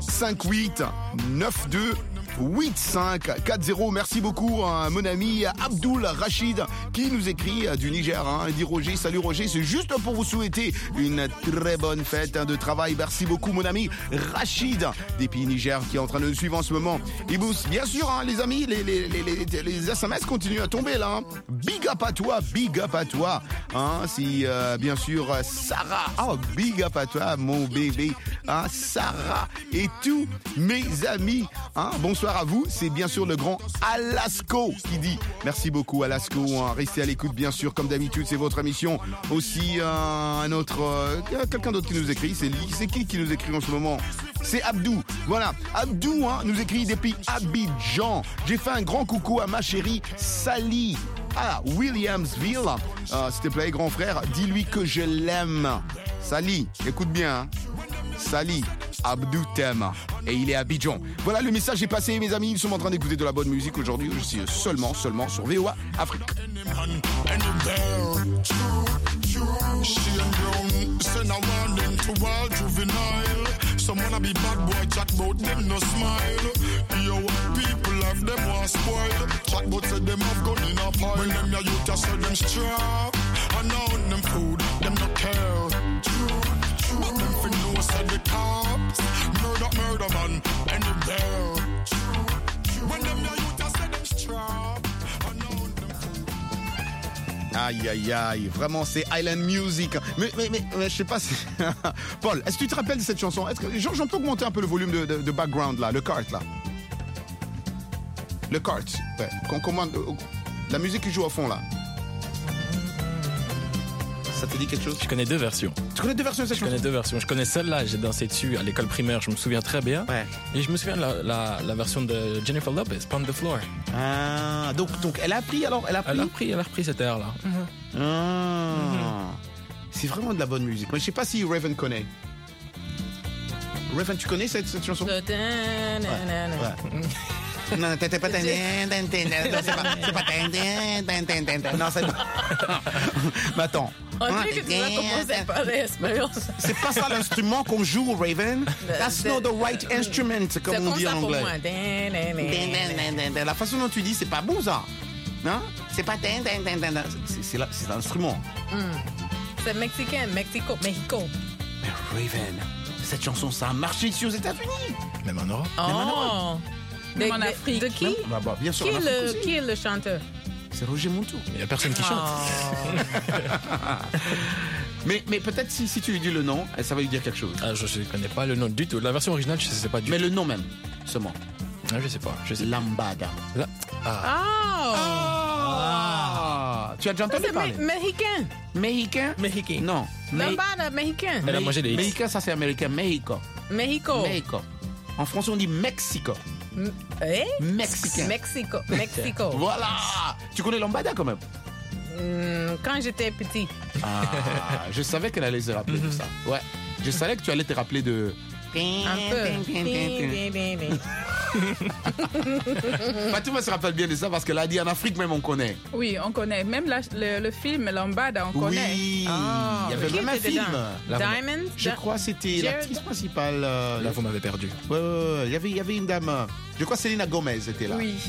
5892 8540. Merci beaucoup à mon ami Abdul Rachid qui nous écrit du Niger. Hein. Il dit Roger, salut Roger, c'est juste pour vous souhaiter une très bonne fête de travail. Merci beaucoup mon ami Rachid des pays Niger qui est en train de nous suivre en ce moment. Et bien sûr, hein, les amis, les SMS continuent à tomber là. Hein. Big up à toi. Hein, si bien sûr Sarah. Oh, big up à toi mon bébé. Hein, Sarah et tous mes amis. Hein, bonsoir à vous, c'est bien sûr le grand Alasco qui dit merci beaucoup Alasco, hein, restez à l'écoute bien sûr comme d'habitude, c'est votre émission. Aussi un autre quelqu'un d'autre qui nous écrit, c'est qui nous écrit en ce moment? C'est Abdou. Voilà, Abdou hein, nous écrit depuis Abidjan. J'ai fait un grand coucou à ma chérie Sally à Williamsville. S'il te plaît grand frère, dis-lui que je l'aime. Sally, écoute bien hein. Sally, Abdou t'aime. et il est à Abidjan. Voilà, le message est passé, mes amis. Ils sont en train d'écouter de la bonne musique aujourd'hui. Je suis seulement sur VOA Afrique. Send a warning to all juvenile. Some wanna be bad boy, chat about them no smile. Yo, people have them one spoil. Chat about say them have gun in a pile. When them your youth just say them strap. And now them food, them no care. But them fin know say the cops murder man anywhere. When them your youth just say them strap. Aïe, aïe, aïe, vraiment c'est Island Music. Mais je sais pas si... Paul, est-ce que tu te rappelles de cette chanson? Est-ce que j'en peux augmenter un peu le volume de background là, le kart là? Le kart, ouais. Qu'on commande, la musique qui joue au fond là. Ça te dit quelque chose? Je connais 2 versions. Tu connais 2 versions de cette chanson? Je connais 2 versions. Je connais celle-là, j'ai dansé dessus à l'école primaire, je me souviens très bien. Ouais. Et je me souviens de la version de Jennifer Lopez, Pound the Floor. Ah, donc elle a appris alors? Elle a repris cette air-là. C'est vraiment de la bonne musique. Mais je sais pas si Raven connaît. Raven, tu connais cette chanson? Ouais. Non, c'est pas. Non, c'est pas. Mais attends. On dirait que tu vas commencer par l'expérience. C'est pas ça l'instrument qu'on joue, Raven. That's not the right instrument, comme on dit en anglais. La façon dont tu dis, c'est pas bon ça. Non? C'est pas. C'est l'instrument. C'est mexicain, Mexico. Mais Raven, cette chanson, ça a marché ici aux États-Unis. Même en Europe. Oh. Même en Afrique. De qui? Bien sûr, qui est le chanteur? C'est Roger Montou. Il n'y a personne qui chante. Mais peut-être si tu lui dis le nom, ça va lui dire quelque chose. Ah, je ne connais pas le nom du tout. La version originale, je ne sais pas du tout. Mais le nom même, seulement. Ah, je sais pas. Lambada. Tu as déjà entendu parler? Mexicain. Non. Lambada, mexicain. Elle a mangé des Mexicain, ça c'est américain. Mexico. En français, on dit Mexico. Mexicain. Mexico. Voilà. Tu connais Lambada quand même? Quand j'étais petit. Je savais qu'elle allait se rappeler de ça. Ouais. Je savais que tu allais te rappeler de... Un peu. Fatouma se rappelle bien de ça parce qu'elle a dit en Afrique même on connaît. Oui, on connaît. Même le film Lambada, on connaît. Oui, il y avait même un film. Diamond. Je crois que c'était l'actrice principale. Là, vous m'avez perdu. Ouais. Il y avait une dame. Je crois que Selena Gomez était là. Oui.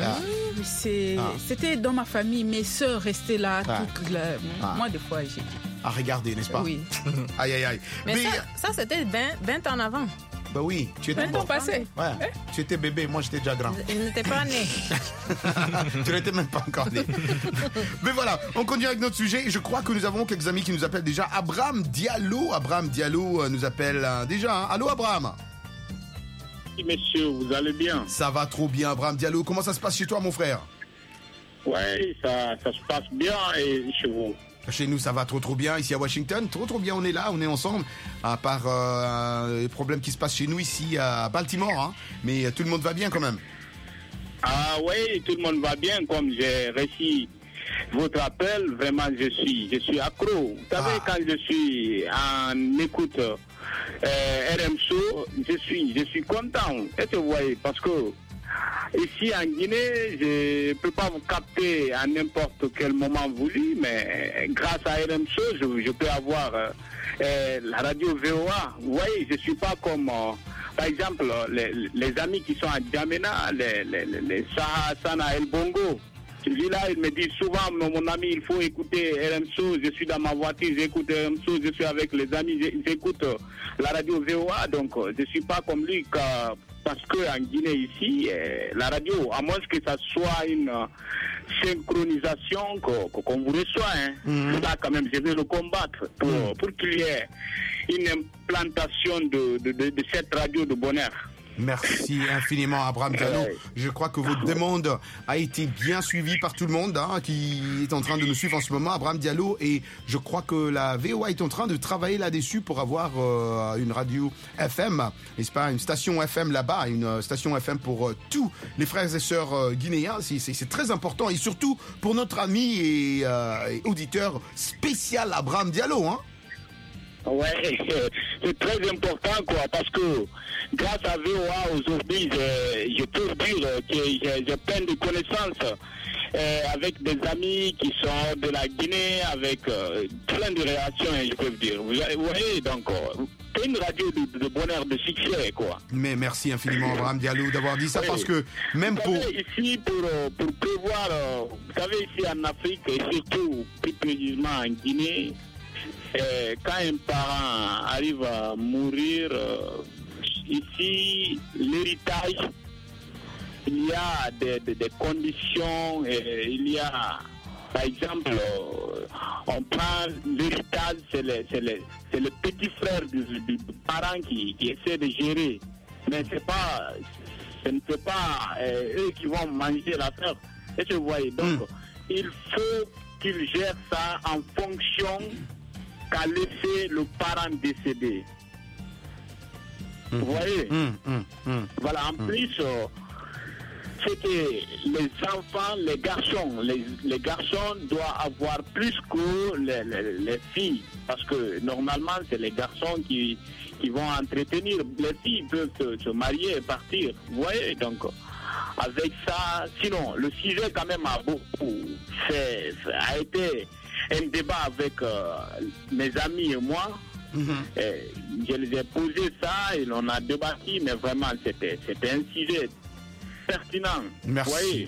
C'était dans ma famille. Mes sœurs restaient là. Moi, des fois, j'ai... À regarder, n'est-ce pas? Oui. Aïe. Mais ça c'était 20 ans avant. Bah oui, tu étais 20 ans passés. Ouais. Tu étais bébé, moi j'étais déjà grand. Je n'étais pas né. Tu n'étais même pas encore né. Mais voilà, on continue avec notre sujet. Je crois que nous avons quelques amis qui nous appellent déjà. Abraham Diallo nous appelle déjà. Hein. Allô Abraham? Oui, monsieur, vous allez bien? Ça va trop bien, Abraham Diallo. Comment ça se passe chez toi, mon frère? Oui, ça se passe bien et chez vous? Chez nous, ça va trop bien. Ici à Washington, trop bien. On est là, on est ensemble. À part les problèmes qui se passent chez nous ici à Baltimore. Hein. Mais tout le monde va bien quand même. Ah oui, tout le monde va bien. Comme j'ai reçu votre appel, vraiment, je suis accro. Vous savez, quand je suis en écoute RMSO, je suis content. Et vous voyez, parce que ici en Guinée, je ne peux pas vous capter à n'importe quel moment voulu, mais grâce à RMSO, je peux avoir la radio VOA. Vous voyez, je ne suis pas comme, par exemple, les amis qui sont à Djamena, les Sana El Bongo. Celui-là, il me dit souvent, mon ami, il faut écouter RMSO. Je suis dans ma voiture, j'écoute RMSO, je suis avec les amis, j'écoute la radio VOA. Donc, je ne suis pas comme lui, parce qu'en Guinée, ici, la radio, à moins que ça soit une synchronisation qu'on vous reçoit, hein. Là, quand même, je vais le combattre pour qu'il y ait une implantation de cette radio de bonheur. Merci infiniment Abraham Diallo. Je crois que votre demande a été bien suivie par tout le monde qui est en train de nous suivre en ce moment, Abraham Diallo, et je crois que la VOA est en train de travailler là-dessus pour avoir une radio FM, n'est-ce pas, une station FM là-bas, une station FM pour tous les frères et sœurs guinéens. C'est très important, et surtout pour notre ami et auditeur spécial Abraham Diallo, hein. Ouais, c'est très important, quoi, parce que grâce à VOA aujourd'hui, je peux dire que j'ai plein de connaissances avec des amis qui sont de la Guinée, avec plein de réactions, je peux dire. Vous voyez, donc, c'est une radio de bonheur, de succès, quoi. Mais merci infiniment, Abraham Diallo, d'avoir dit ça, parce que même pour... Vous savez, ici, pour prévoir, vous savez, ici en Afrique, et surtout, plus précisément en Guinée, quand un parent arrive à mourir, ici, l'héritage, il y a des conditions, il y a, par exemple, on prend l'héritage, c'est le petit frère du parent qui essaie de gérer, mais ce ne fait pas eux qui vont manger l'affaire. Est-ce que vous voyez? Donc, il faut qu'ils gèrent ça en fonction qu'a laissé le parent décédé. Vous voyez? Voilà, en plus, c'est que les enfants, les garçons doivent avoir plus que les filles, parce que normalement, c'est les garçons qui vont entretenir. Les filles peuvent se marier et partir. Vous voyez? Donc, avec ça, sinon, le sujet quand même a a été un débat avec mes amis et moi. Je les ai posé ça et on a débattu, mais vraiment c'était un sujet pertinent. Merci.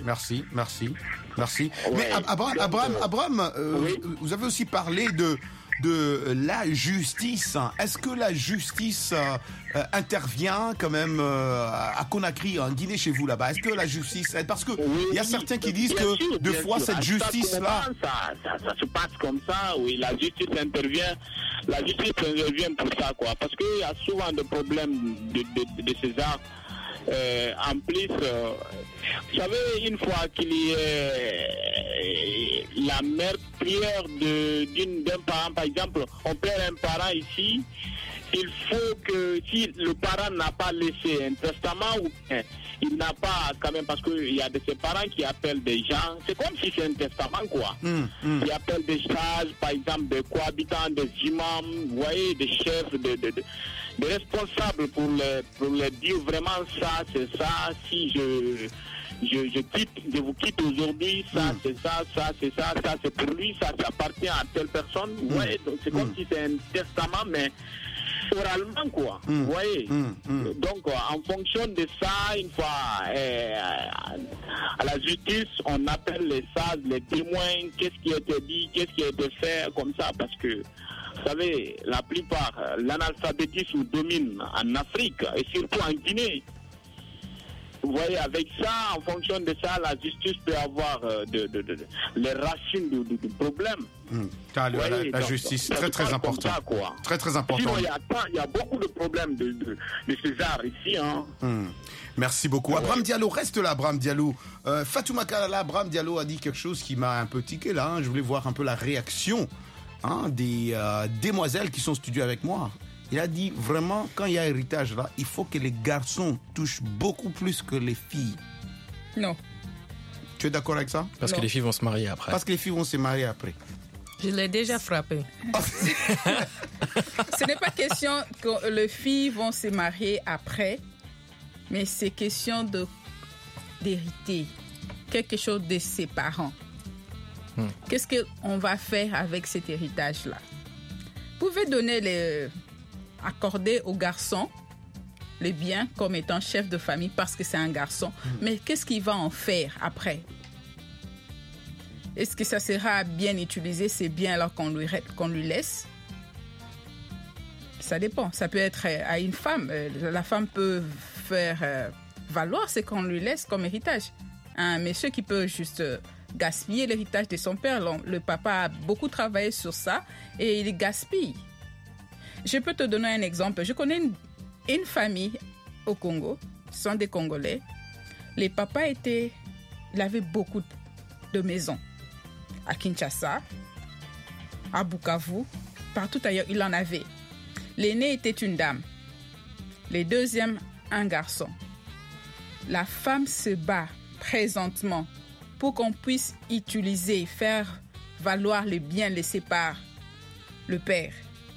Mais Abraham, vous avez aussi parlé de la justice. Est-ce que la justice intervient quand même à Conakry, en Guinée, chez vous là-bas? Est-ce que la justice aide? Parce que il y a certains qui disent que deux fois cette justice-là... Ça se passe comme ça, oui, la justice intervient. La justice intervient pour ça, quoi. Parce qu'il y a souvent des problèmes de César. En plus, vous savez, une fois qu'il y ait la meurtrière d'un parent, par exemple, on perd un parent ici, il faut que si le parent n'a pas laissé un testament, ou il n'a pas quand même, parce qu'il y a de ses parents qui appellent des gens, c'est comme si c'est un testament, quoi. Ils appellent des sages, par exemple, des cohabitants, des imams, vous voyez, des chefs, des responsables pour les dire vraiment ça, c'est ça, si je vous quitte aujourd'hui, ça c'est ça, ça c'est ça, ça c'est pour lui, ça appartient à telle personne. Vous voyez, donc c'est comme si c'est un testament, mais oralement, quoi. Vous voyez. Donc en fonction de ça, une fois à la justice, on appelle les sages, les témoins, qu'est-ce qui a été dit, qu'est-ce qui a été fait, comme ça, parce que vous savez, la plupart, l'analphabétisme domine en Afrique et surtout en Guinée. Vous voyez, avec ça, en fonction de ça, la justice peut avoir les racines du problème. La justice, très important. Très important. Sinon, il y a beaucoup de problèmes de César ici. Merci beaucoup. Abraham Diallo, reste là, Abraham Diallo. Fatouma Kalala, Abraham Diallo a dit quelque chose qui m'a un peu tiqué là. Je voulais voir un peu la réaction des demoiselles qui sont au studio avec moi. Il a dit vraiment, quand il y a héritage là, il faut que les garçons touchent beaucoup plus que les filles. Non. Tu es d'accord avec ça? Parce que les filles vont se marier après. Parce que les filles vont se marier après. Je l'ai déjà frappé. Ce n'est pas question que les filles vont se marier après, mais c'est question d'hériter quelque chose de ses parents. Qu'est-ce qu'on va faire avec cet héritage-là? Vous pouvez accorder aux garçons les biens comme étant chef de famille parce que c'est un garçon. Mais qu'est-ce qu'il va en faire après? Est-ce que ça sera bien utilisé, ces biens-là qu'on lui laisse? Ça dépend. Ça peut être à une femme. La femme peut faire valoir ce qu'on lui laisse comme héritage. Un monsieur qui peut juste gaspiller l'héritage de son père. Le papa a beaucoup travaillé sur ça et il gaspille. Je peux te donner un exemple. Je connais une famille au Congo. Ce sont des Congolais. Les papas il avait beaucoup de maisons. À Kinshasa, à Bukavu, partout ailleurs, il en avait. L'aîné était une dame. Le deuxième, un garçon. La femme se bat présentement pour qu'on puisse utiliser, faire valoir les biens laissés par le père.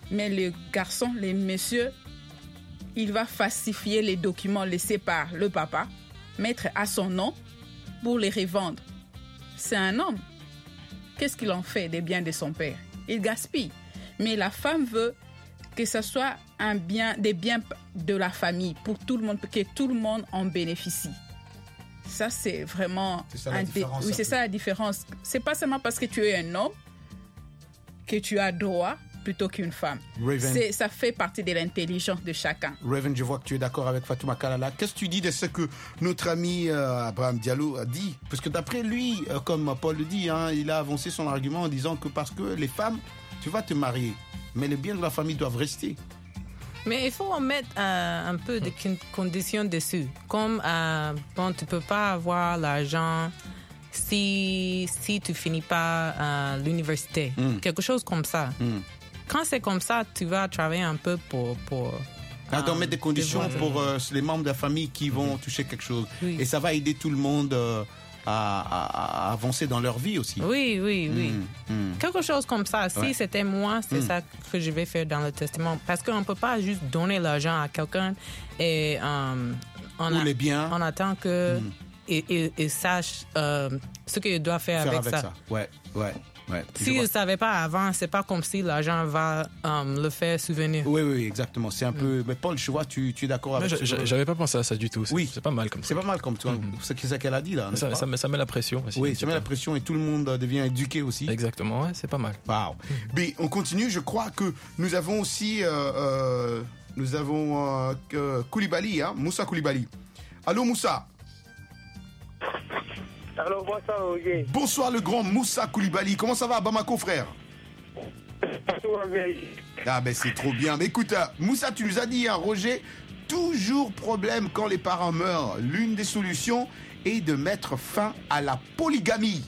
Mais le garçon, les messieurs, il va falsifier les documents laissés par le papa, mettre à son nom pour les revendre. C'est un homme. Qu'est-ce qu'il en fait des biens de son père? Il gaspille. Mais la femme veut que ce soit des biens de la famille pour tout le monde, pour que tout le monde en bénéficie. Ça, c'est vraiment... C'est ça la différence. Oui, c'est ça la différence. C'est pas seulement parce que tu es un homme que tu as droit plutôt qu'une femme. Raven. Ça fait partie de l'intelligence de chacun. Raven, je vois que tu es d'accord avec Fatouma Kalala. Qu'est-ce que tu dis de ce que notre ami Abraham Diallo a dit? Parce que d'après lui, comme Paul le dit, il a avancé son argument en disant que parce que les femmes, tu vas te marier, mais les biens de la famille doivent rester. Mais il faut en mettre un peu de conditions dessus. Comme, tu peux pas avoir l'argent si tu finis pas à l'université. Quelque chose comme ça. Quand c'est comme ça, tu vas travailler un peu pour donc mettre des conditions pour les membres de la famille qui vont toucher quelque chose. Oui. Et ça va aider tout le monde à avancer dans leur vie aussi. Oui. Quelque chose comme ça. Si c'était moi, c'est ça que je vais faire dans le testament. Parce qu'on ne peut pas juste donner l'argent à quelqu'un et les biens. On attend que il sache ce qu'il doit faire avec ça. Ouais. Si je ne savais pas avant, c'est pas comme si l'argent va le faire souvenir. Oui, exactement. C'est un peu. Mais Paul, je vois, tu es d'accord avec ça? J'avais pas pensé à ça du tout. Oui, c'est pas mal comme ça. C'est pas mal comme toi. C'est ce qu'elle a dit là. Ça met la pression aussi. Oui, ça met la pression et tout le monde devient éduqué aussi. Exactement, ouais, c'est pas mal. Wow. Mais on continue. Je crois que nous avons aussi Koulibaly, Moussa Koulibaly. Allô Moussa. Alors, bonsoir, Roger. Bonsoir, le grand Moussa Koulibaly. Comment ça va à Bamako, frère? Ah, ben c'est trop bien. Mais écoute, Moussa, tu nous as dit, Roger, toujours problème quand les parents meurent. L'une des solutions est de mettre fin à la polygamie.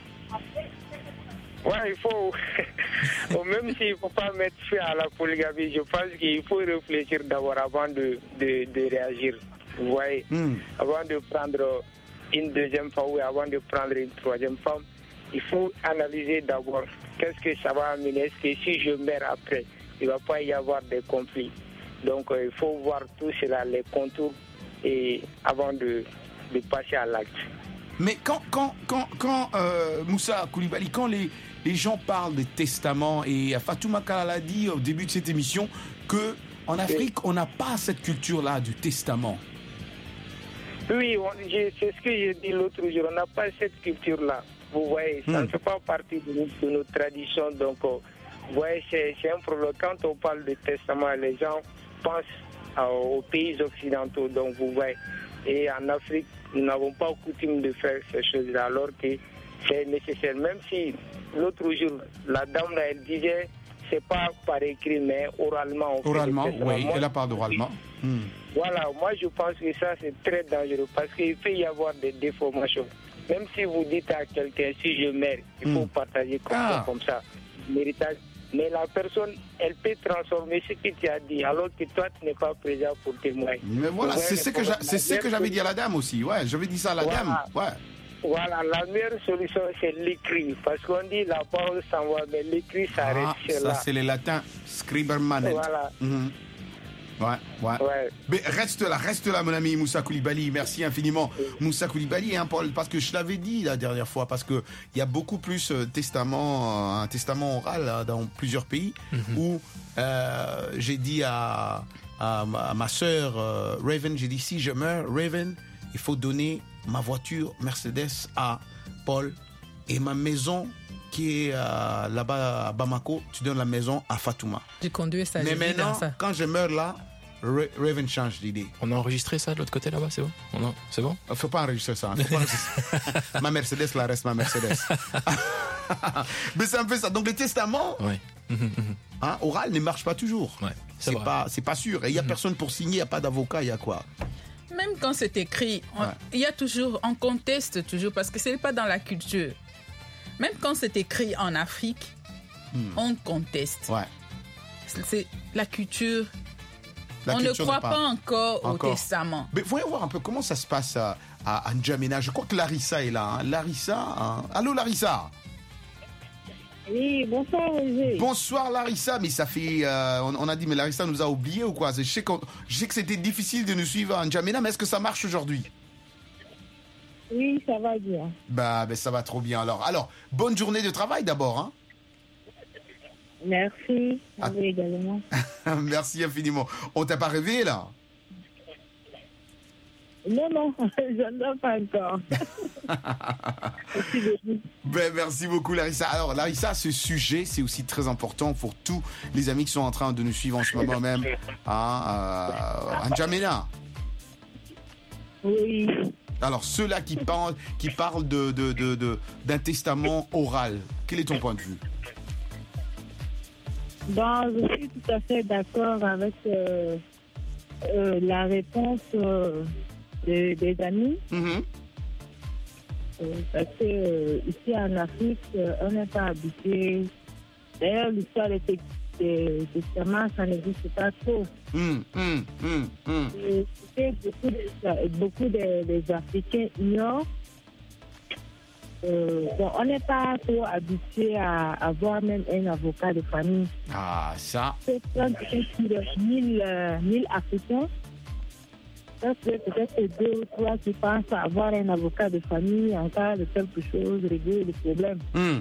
Ouais, il faut. Même s'il ne faut pas mettre fin à la polygamie, je pense qu'il faut réfléchir d'abord avant de réagir. Vous voyez, avant de prendre une deuxième femme ou avant de prendre une troisième femme, il faut analyser d'abord qu'est-ce que ça va amener. Est-ce que si je meurs après, il ne va pas y avoir de conflits. Donc il faut voir tout cela, les contours, et avant de passer à l'acte. Mais quand Moussa Koulibaly, quand les gens parlent de testament, et Fatouma Kalala a dit au début de cette émission qu'en Afrique, on n'a pas cette culture-là du testament. Oui, c'est ce que j'ai dit l'autre jour. On n'a pas cette culture-là. Vous voyez, ça ne fait pas partie de nos traditions. Donc, vous voyez, c'est un problème. Quand on parle de testament, les gens pensent aux pays occidentaux. Donc, vous voyez, et en Afrique, nous n'avons pas coutume de faire ces choses-là, alors que c'est nécessaire. Même si l'autre jour, la dame, là, elle disait, c'est pas par écrit, mais oralement. Oralement, oui, elle a parlé oralement. Voilà, moi je pense que ça c'est très dangereux parce qu'il peut y avoir des déformations. Même si vous dites à quelqu'un, si je meurs, il faut partager comme ça, méritage. Mais la personne, elle peut transformer ce que tu as dit, alors que toi tu n'es pas présent pour témoigner. Mais voilà, c'est ce que j'avais dit à la dame aussi. Ouais, j'avais dit ça à la dame. Ouais. Voilà, la meilleure solution c'est l'écrit, parce qu'on dit la parole s'envoie, mais l'écrit ça reste là. Ça c'est les latins, scriber manet. Voilà. Ouais. Mais reste là, mon ami Moussa Koulibaly. Merci infiniment, Moussa Koulibaly, Paul, parce que je l'avais dit la dernière fois, parce que il y a beaucoup plus un testament oral dans plusieurs pays où j'ai dit à ma sœur Raven, j'ai dit si je meurs, Raven, il faut donner ma voiture Mercedes à Paul et ma maison qui est là-bas à Bamako, tu donnes la maison à Fatouma. Tu conduis ça. Mais maintenant, quand je meurs là, Raven change d'idée. On a enregistré ça de l'autre côté là-bas, c'est bon? C'est bon? Faut pas enregistrer ça. Ma Mercedes, là reste ma Mercedes. Mais c'est un peu ça. Donc le testament oral ne marche pas toujours. Ouais, c'est pas sûr. Et il n'y a personne pour signer, il n'y a pas d'avocat, il y a quoi? Même quand c'est écrit, il y a toujours, on conteste toujours parce que ce n'est pas dans la culture. Même quand c'est écrit en Afrique, on conteste. Ouais. C'est la culture. On ne croit pas encore au testament. Mais voyons voir un peu comment ça se passe à N'Djamena. Je crois que Larissa est là. Larissa, allô Larissa. Oui, bonsoir Roger. Bonsoir Larissa, mais ça fait... on a dit, mais Larissa nous a oubliés ou quoi? Je sais que c'était difficile de nous suivre en N'Djamena, mais est-ce que ça marche aujourd'hui? Oui, ça va bien. Bah, ça va trop bien alors. Alors, bonne journée de travail d'abord. Hein? Merci, à vous également. Merci infiniment. On t'a pas réveillé là? Non, je ne pas encore. Merci beaucoup Larissa. Alors Larissa, ce sujet, c'est aussi très important pour tous les amis qui sont en train de nous suivre en ce moment même à N'Djamena. Oui. Alors ceux-là qui parlent d'un testament oral, quel est ton point de vue? Je suis tout à fait d'accord avec la réponse des amis. Parce que ici en Afrique, on n'est pas habitué. D'ailleurs, l'histoire des testaments, ça n'existe pas trop. Beaucoup des Africains ignorent. On n'est pas trop habitué à avoir même un avocat de famille. Ah, ça. C'est peut-être 1000 Africains. Peut-être 2 ou 3 qui pensent avoir un avocat de famille en cas de quelque chose, régler le problème.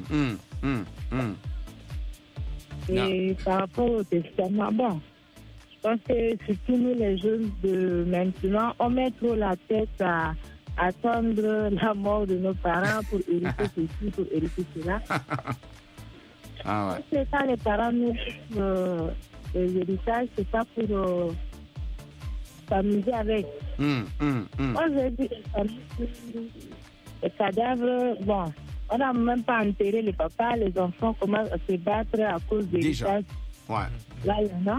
Et par rapport au testament, je pense que surtout nous les jeunes de maintenant, on met trop la tête à attendre la mort de nos parents pour hériter ceci, pour hériter cela. Ah ouais. C'est ça, les parents nous les héritages, c'est pas pour s'amuser avec. Moi, j'ai dit les cadavres, on n'a même pas enterré les papas, les enfants commencent à se battre à cause des héritages. Ouais. Là, il y en a.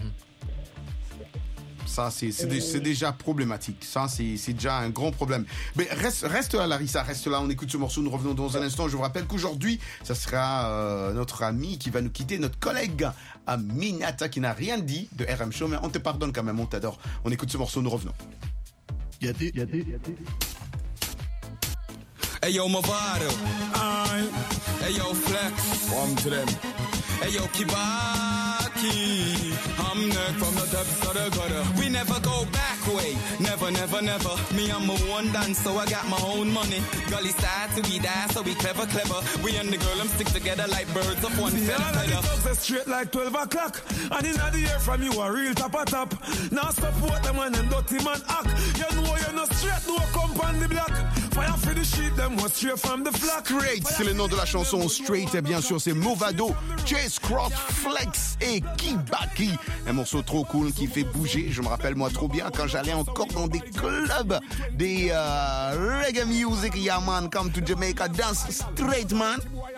Ça, c'est déjà problématique. Ça, c'est déjà un grand problème. Mais reste là, Larissa, reste là. On écoute ce morceau. Nous revenons dans un instant. Je vous rappelle qu'aujourd'hui, ça sera notre ami qui va nous quitter, notre collègue Aminata, qui n'a rien dit de RM Show. Mais on te pardonne quand même, on t'adore. On écoute ce morceau. Nous revenons. Hey yo, Movado. Hey yo, Flex. One to them. Hey yo, Kibaki. I'm neck from the depths of the gutter. We never go back way. Never, never, never. Me, I'm a one dance, so I got my own money. Gully side till we die, so we clever, clever. We and the girl, them stick together like birds of one feather. The dogs are straight like 12 o'clock. And in the air from you, a real top of top. Now support them when them dirty man act. You know you're not straight, no come on the block. Fire for the sheep, them was straight from the flock. Straight, c'est le nom de la chanson. Straight, et bien sûr, c'est Movado, Chase Cross, Flex et Kibaki. Un morceau trop cool qui fait bouger. Je me rappelle moi trop bien quand j'allais encore dans des clubs, des reggae music. Yeah man, come to Jamaica, dance straight man.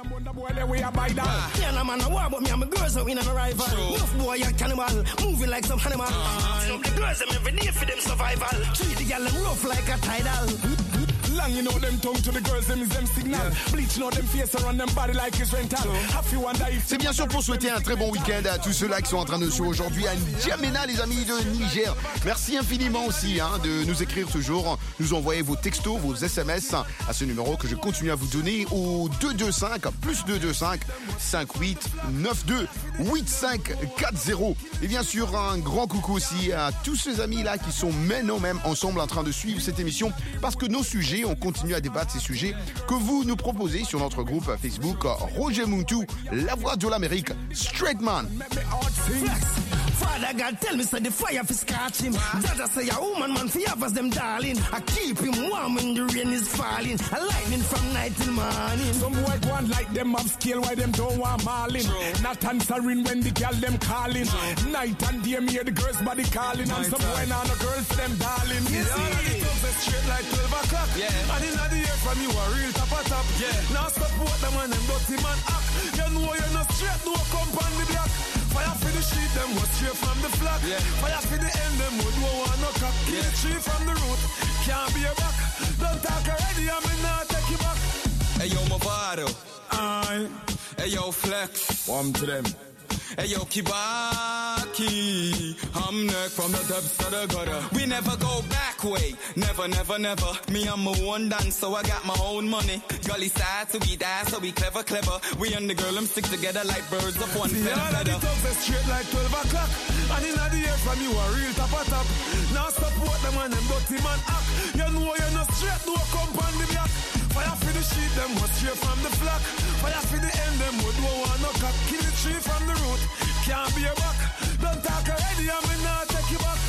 Yeah, man, I war, but me and my girls are in an arrival. Enough boy, you're cannibal, moving like some animal. Some of the girls, them every day for them survival. Treat the girl, them rough like a tidal. Long, you know them tongue to the girls, them is them signal. Bleach, know them face around them body like it's rental. C'est bien sûr pour souhaiter un très bon week-end à tous ceux-là qui sont en train de suivre aujourd'hui à N'Djamena, les amis de Niger. Merci infiniment aussi de nous écrire toujours, nous envoyer vos textos, vos SMS à ce numéro que je continue à vous donner au 225 plus 225 58 92 8540. Et bien sûr un grand coucou aussi à tous ces amis-là qui sont maintenant même ensemble en train de suivre cette émission parce que nos sujets, on continue à débattre ces sujets que vous nous proposez sur notre groupe Facebook Roger Muntu, la voix de l'Amérique, Straight Man. Father God tell me say the fire fi scorch him. Jaja say a woman man fi have as them darling. I keep him warm when the rain is falling. A lightning from night till morning. Some boy go on like them have scale why them don't want mauling. Not answering when the girl them calling. Night and day me hear the girls body calling. And some boy now no girls them darling. You see the thugs straight like 12 o'clock. And in the air from you a real top of top. Now support them and them dirty man act. You know you're not straight, no come on the block. Fire for the sheep, them was straight from the flock. Fire for the end, them would no one no cop. Kill the tree from the root, can't be a back. Don't talk already, I mean not take you back. Hey yo, Movado. Hey yo, Flex. One to them. Hey yo, Kibaki, I'm next from the depths of the gutter. We never go back way, never, never, never. Me, I'm my own dance, so I got my own money. Gully side, so we die, so we clever, clever. We and the girl, them stick together like birds of one feather. All of the thugs are straight like 12 o'clock. And in the air from you a real top of top. Now support them and them dirty man act. You know you're not straight, no come on the block. Fire for the sheep, them was straight from the flock. Fire for the end, them would don't want no cock. Kill the tree from the root, can't be a back. Don't talk already, I'm not take you back.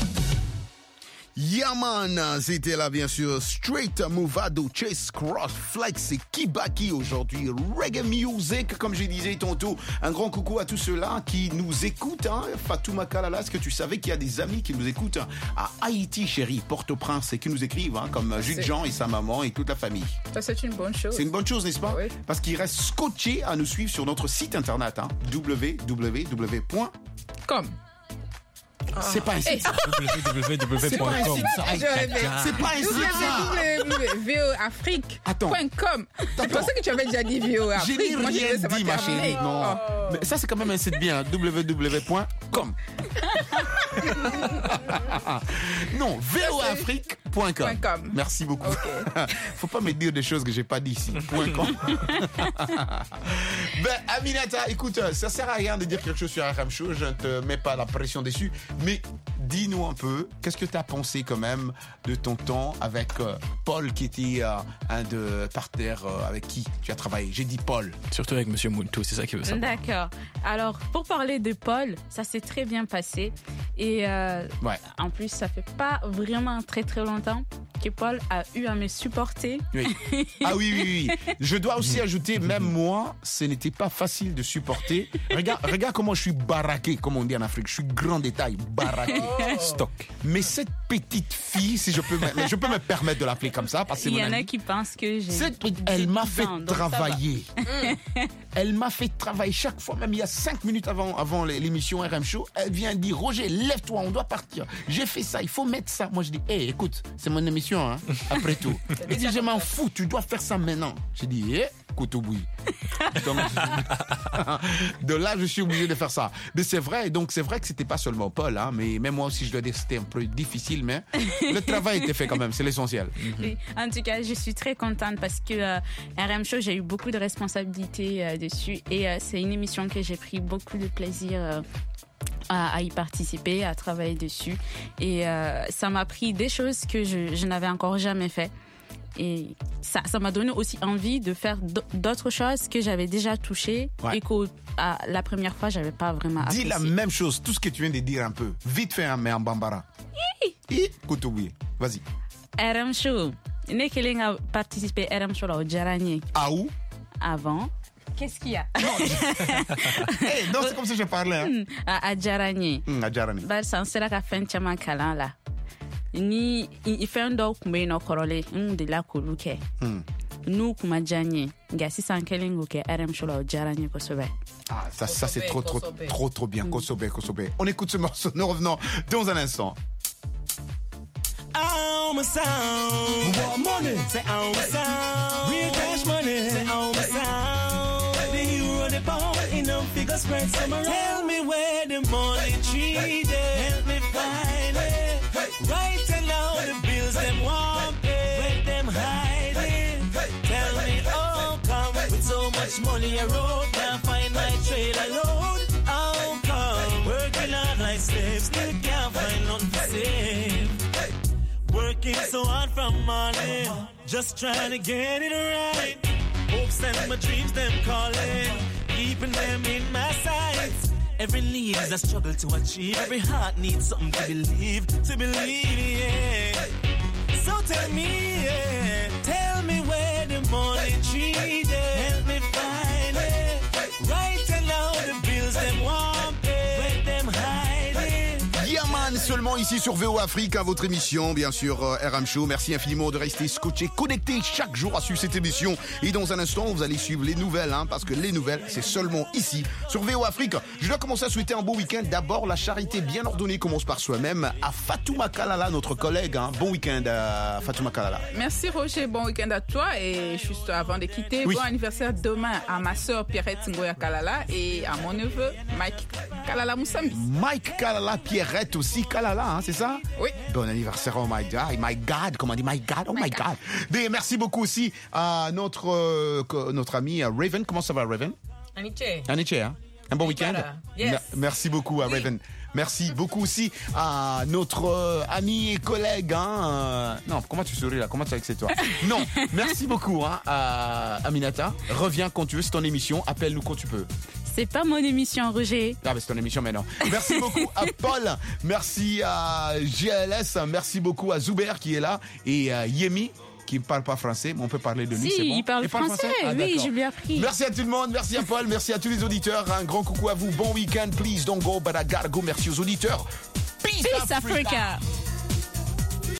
Yaman, c'était là bien sûr Straight Movado, Chase Cross, Flex et Kibaki aujourd'hui. Reggae Music, comme je disais tantôt. Un grand coucou à tous ceux-là qui nous écoutent. Fatouma Kalala, est-ce que tu savais qu'il y a des amis qui nous écoutent à Haïti, chérie, Port-au-Prince, et qui nous écrivent, comme Jules Jean et sa maman et toute la famille. Ça, c'est une bonne chose. C'est une bonne chose, n'est-ce pas? Oui. Parce qu'ils restent scotchés à nous suivre sur notre site internet, www.com. C'est pas un site. www.com. C'est pas un site, ça. C'est pas un site, ça. www.voafrique.com. Je pensais que tu avais déjà dit voafrique. J'ai rien dit, ma chérie. Non. Mais ça, c'est quand même un site bien. www.com. Non, voafrique.com. Merci beaucoup. Faut pas me dire des choses que j'ai pas dit ici. .com. Aminata, écoute, ça sert à rien de dire quelque chose sur RM Show. Je ne te mets pas la pression dessus. Mais dis-nous un peu, qu'est-ce que tu as pensé quand même de ton temps avec Paul, qui était un de partenaires avec qui tu as travaillé? J'ai dit Paul. Surtout avec Monsieur Mountou, c'est ça qui veut savoir. D'accord. Alors, pour parler de Paul, ça s'est très bien passé. Et en plus, ça fait pas vraiment très très longtemps que Paul a eu à me supporter. Oui. Ah oui. Je dois aussi ajouter, même moi, ce n'était pas facile de supporter. Regarde comment je suis baraqué, comme on dit en Afrique. Je suis grand détail, baraqué. Stock. Mais cette petite fille, si je peux me permettre de l'appeler comme ça, parce que il y en a qui pensent que elle m'a fait travailler. Elle m'a fait travailler chaque fois, même il y a 5 minutes avant l'émission RM Show. Elle vient dire, Roger, lève-toi, on doit partir. J'ai fait ça, il faut mettre ça. Moi, je dis, écoute, c'est mon émission, après tout. Elle dit, je m'en fous, tu dois faire ça maintenant. J'ai dit, couteau bouilli. De là, je suis obligé de faire ça. Mais c'est vrai, donc c'est vrai que c'était pas seulement Paul, mais même moi aussi, je dois dire que c'était un peu difficile, mais le travail était fait quand même, c'est l'essentiel. Oui. En tout cas, je suis très contente parce que RM Show, j'ai eu beaucoup de responsabilités dessus et c'est une émission que j'ai pris beaucoup de plaisir à y participer, à travailler dessus. Et ça m'a appris des choses que je n'avais encore jamais fait. Et ça m'a donné aussi envie de faire d'autres choses que j'avais déjà touchées et que la première fois, j'avais pas vraiment apprécié. Dis la même chose, tout ce que tu viens de dire un peu. Vite fait, mais en bambara. Koutoubi, vas-y. RM Show. Nekeling a participé à RM Show là au Djarani. Ah où? Avant. Qu'est-ce qu'il y a? Non, c'est comme ça que je parlais. À Djarani. À Djarani. Bah, ça sera qu'à fin de chaman kalan là. Ni il fait un doc mais no korole de la koluke. Nous kuma janye. Ngasi sankelingo ke RM Show là au Djarani ko sobe. Ah, ça c'est trop bien. Kosobe. On écoute ce morceau, nous revenons dans un instant. I'm a sound. We want money. Say I'm a sound. Real cash money. Say I'm a sound. The hero, the ball, enough figure spread some around. Tell me where the money treated. Help me find it. Right now the bills them want pay. Where them hiding? Tell me how come with so much money I wrote can't find my trailer load? How come working hard like slaves still can't find nothing to save? Working so hard from morning, just trying to get it right. Hopes and my dreams, them calling, keeping them in my sights. Every need is a struggle to achieve. Every heart needs something to believe, yeah. So tell me where the money treated. Help me find it. Right now the bills them want pay. Where them hiding? Yeah man, seulement ici sur VO Afrique, hein, votre émission, bien sûr, RM Show. Merci infiniment de rester scotché, connecté chaque jour à suivre cette émission. Et dans un instant, vous allez suivre les nouvelles, hein, parce que les nouvelles, c'est seulement ici, sur VO Afrique. Je dois commencer à souhaiter un bon week-end. D'abord, la charité bien ordonnée commence par soi-même. À Fatouma Kalala, notre collègue, hein. Bon week-end à Fatouma Kalala. Merci Roger, bon week-end à toi. Et juste avant de quitter, bon anniversaire demain à ma soeur Pierrette Ngoya Kalala et à mon neveu Mike Kalala Moussambi. Mike Kalala, Pierrette aussi Kalala, hein, c'est ça? Oui. Bon anniversaire, oh my God, comment on dit my God, oh my God. Mais merci beaucoup aussi à notre ami Raven. Comment ça va, Raven? Aniche, hein? Un bon week-end? Yes. Merci beaucoup à Raven. Merci beaucoup aussi à notre ami et collègue. Hein, non, comment tu souris là? Comment tu sais que c'est toi? Non, merci beaucoup hein, à Aminata. Reviens quand tu veux, c'est ton émission. Appelle-nous quand tu peux. C'est pas mon émission, Roger. Ah, mais c'est ton émission maintenant. Merci beaucoup à Paul. Merci à GLS. Merci beaucoup à Zuber qui est là. Et Yemi qui ne parle pas français, mais on peut parler de lui, c'est bon. Il parle français, oui, je lui ai appris. Merci à tout le monde, merci à Paul, merci à tous les auditeurs. Un grand coucou à vous, bon week-end, please don't go, but I gotta go. Merci aux auditeurs. Peace Africa.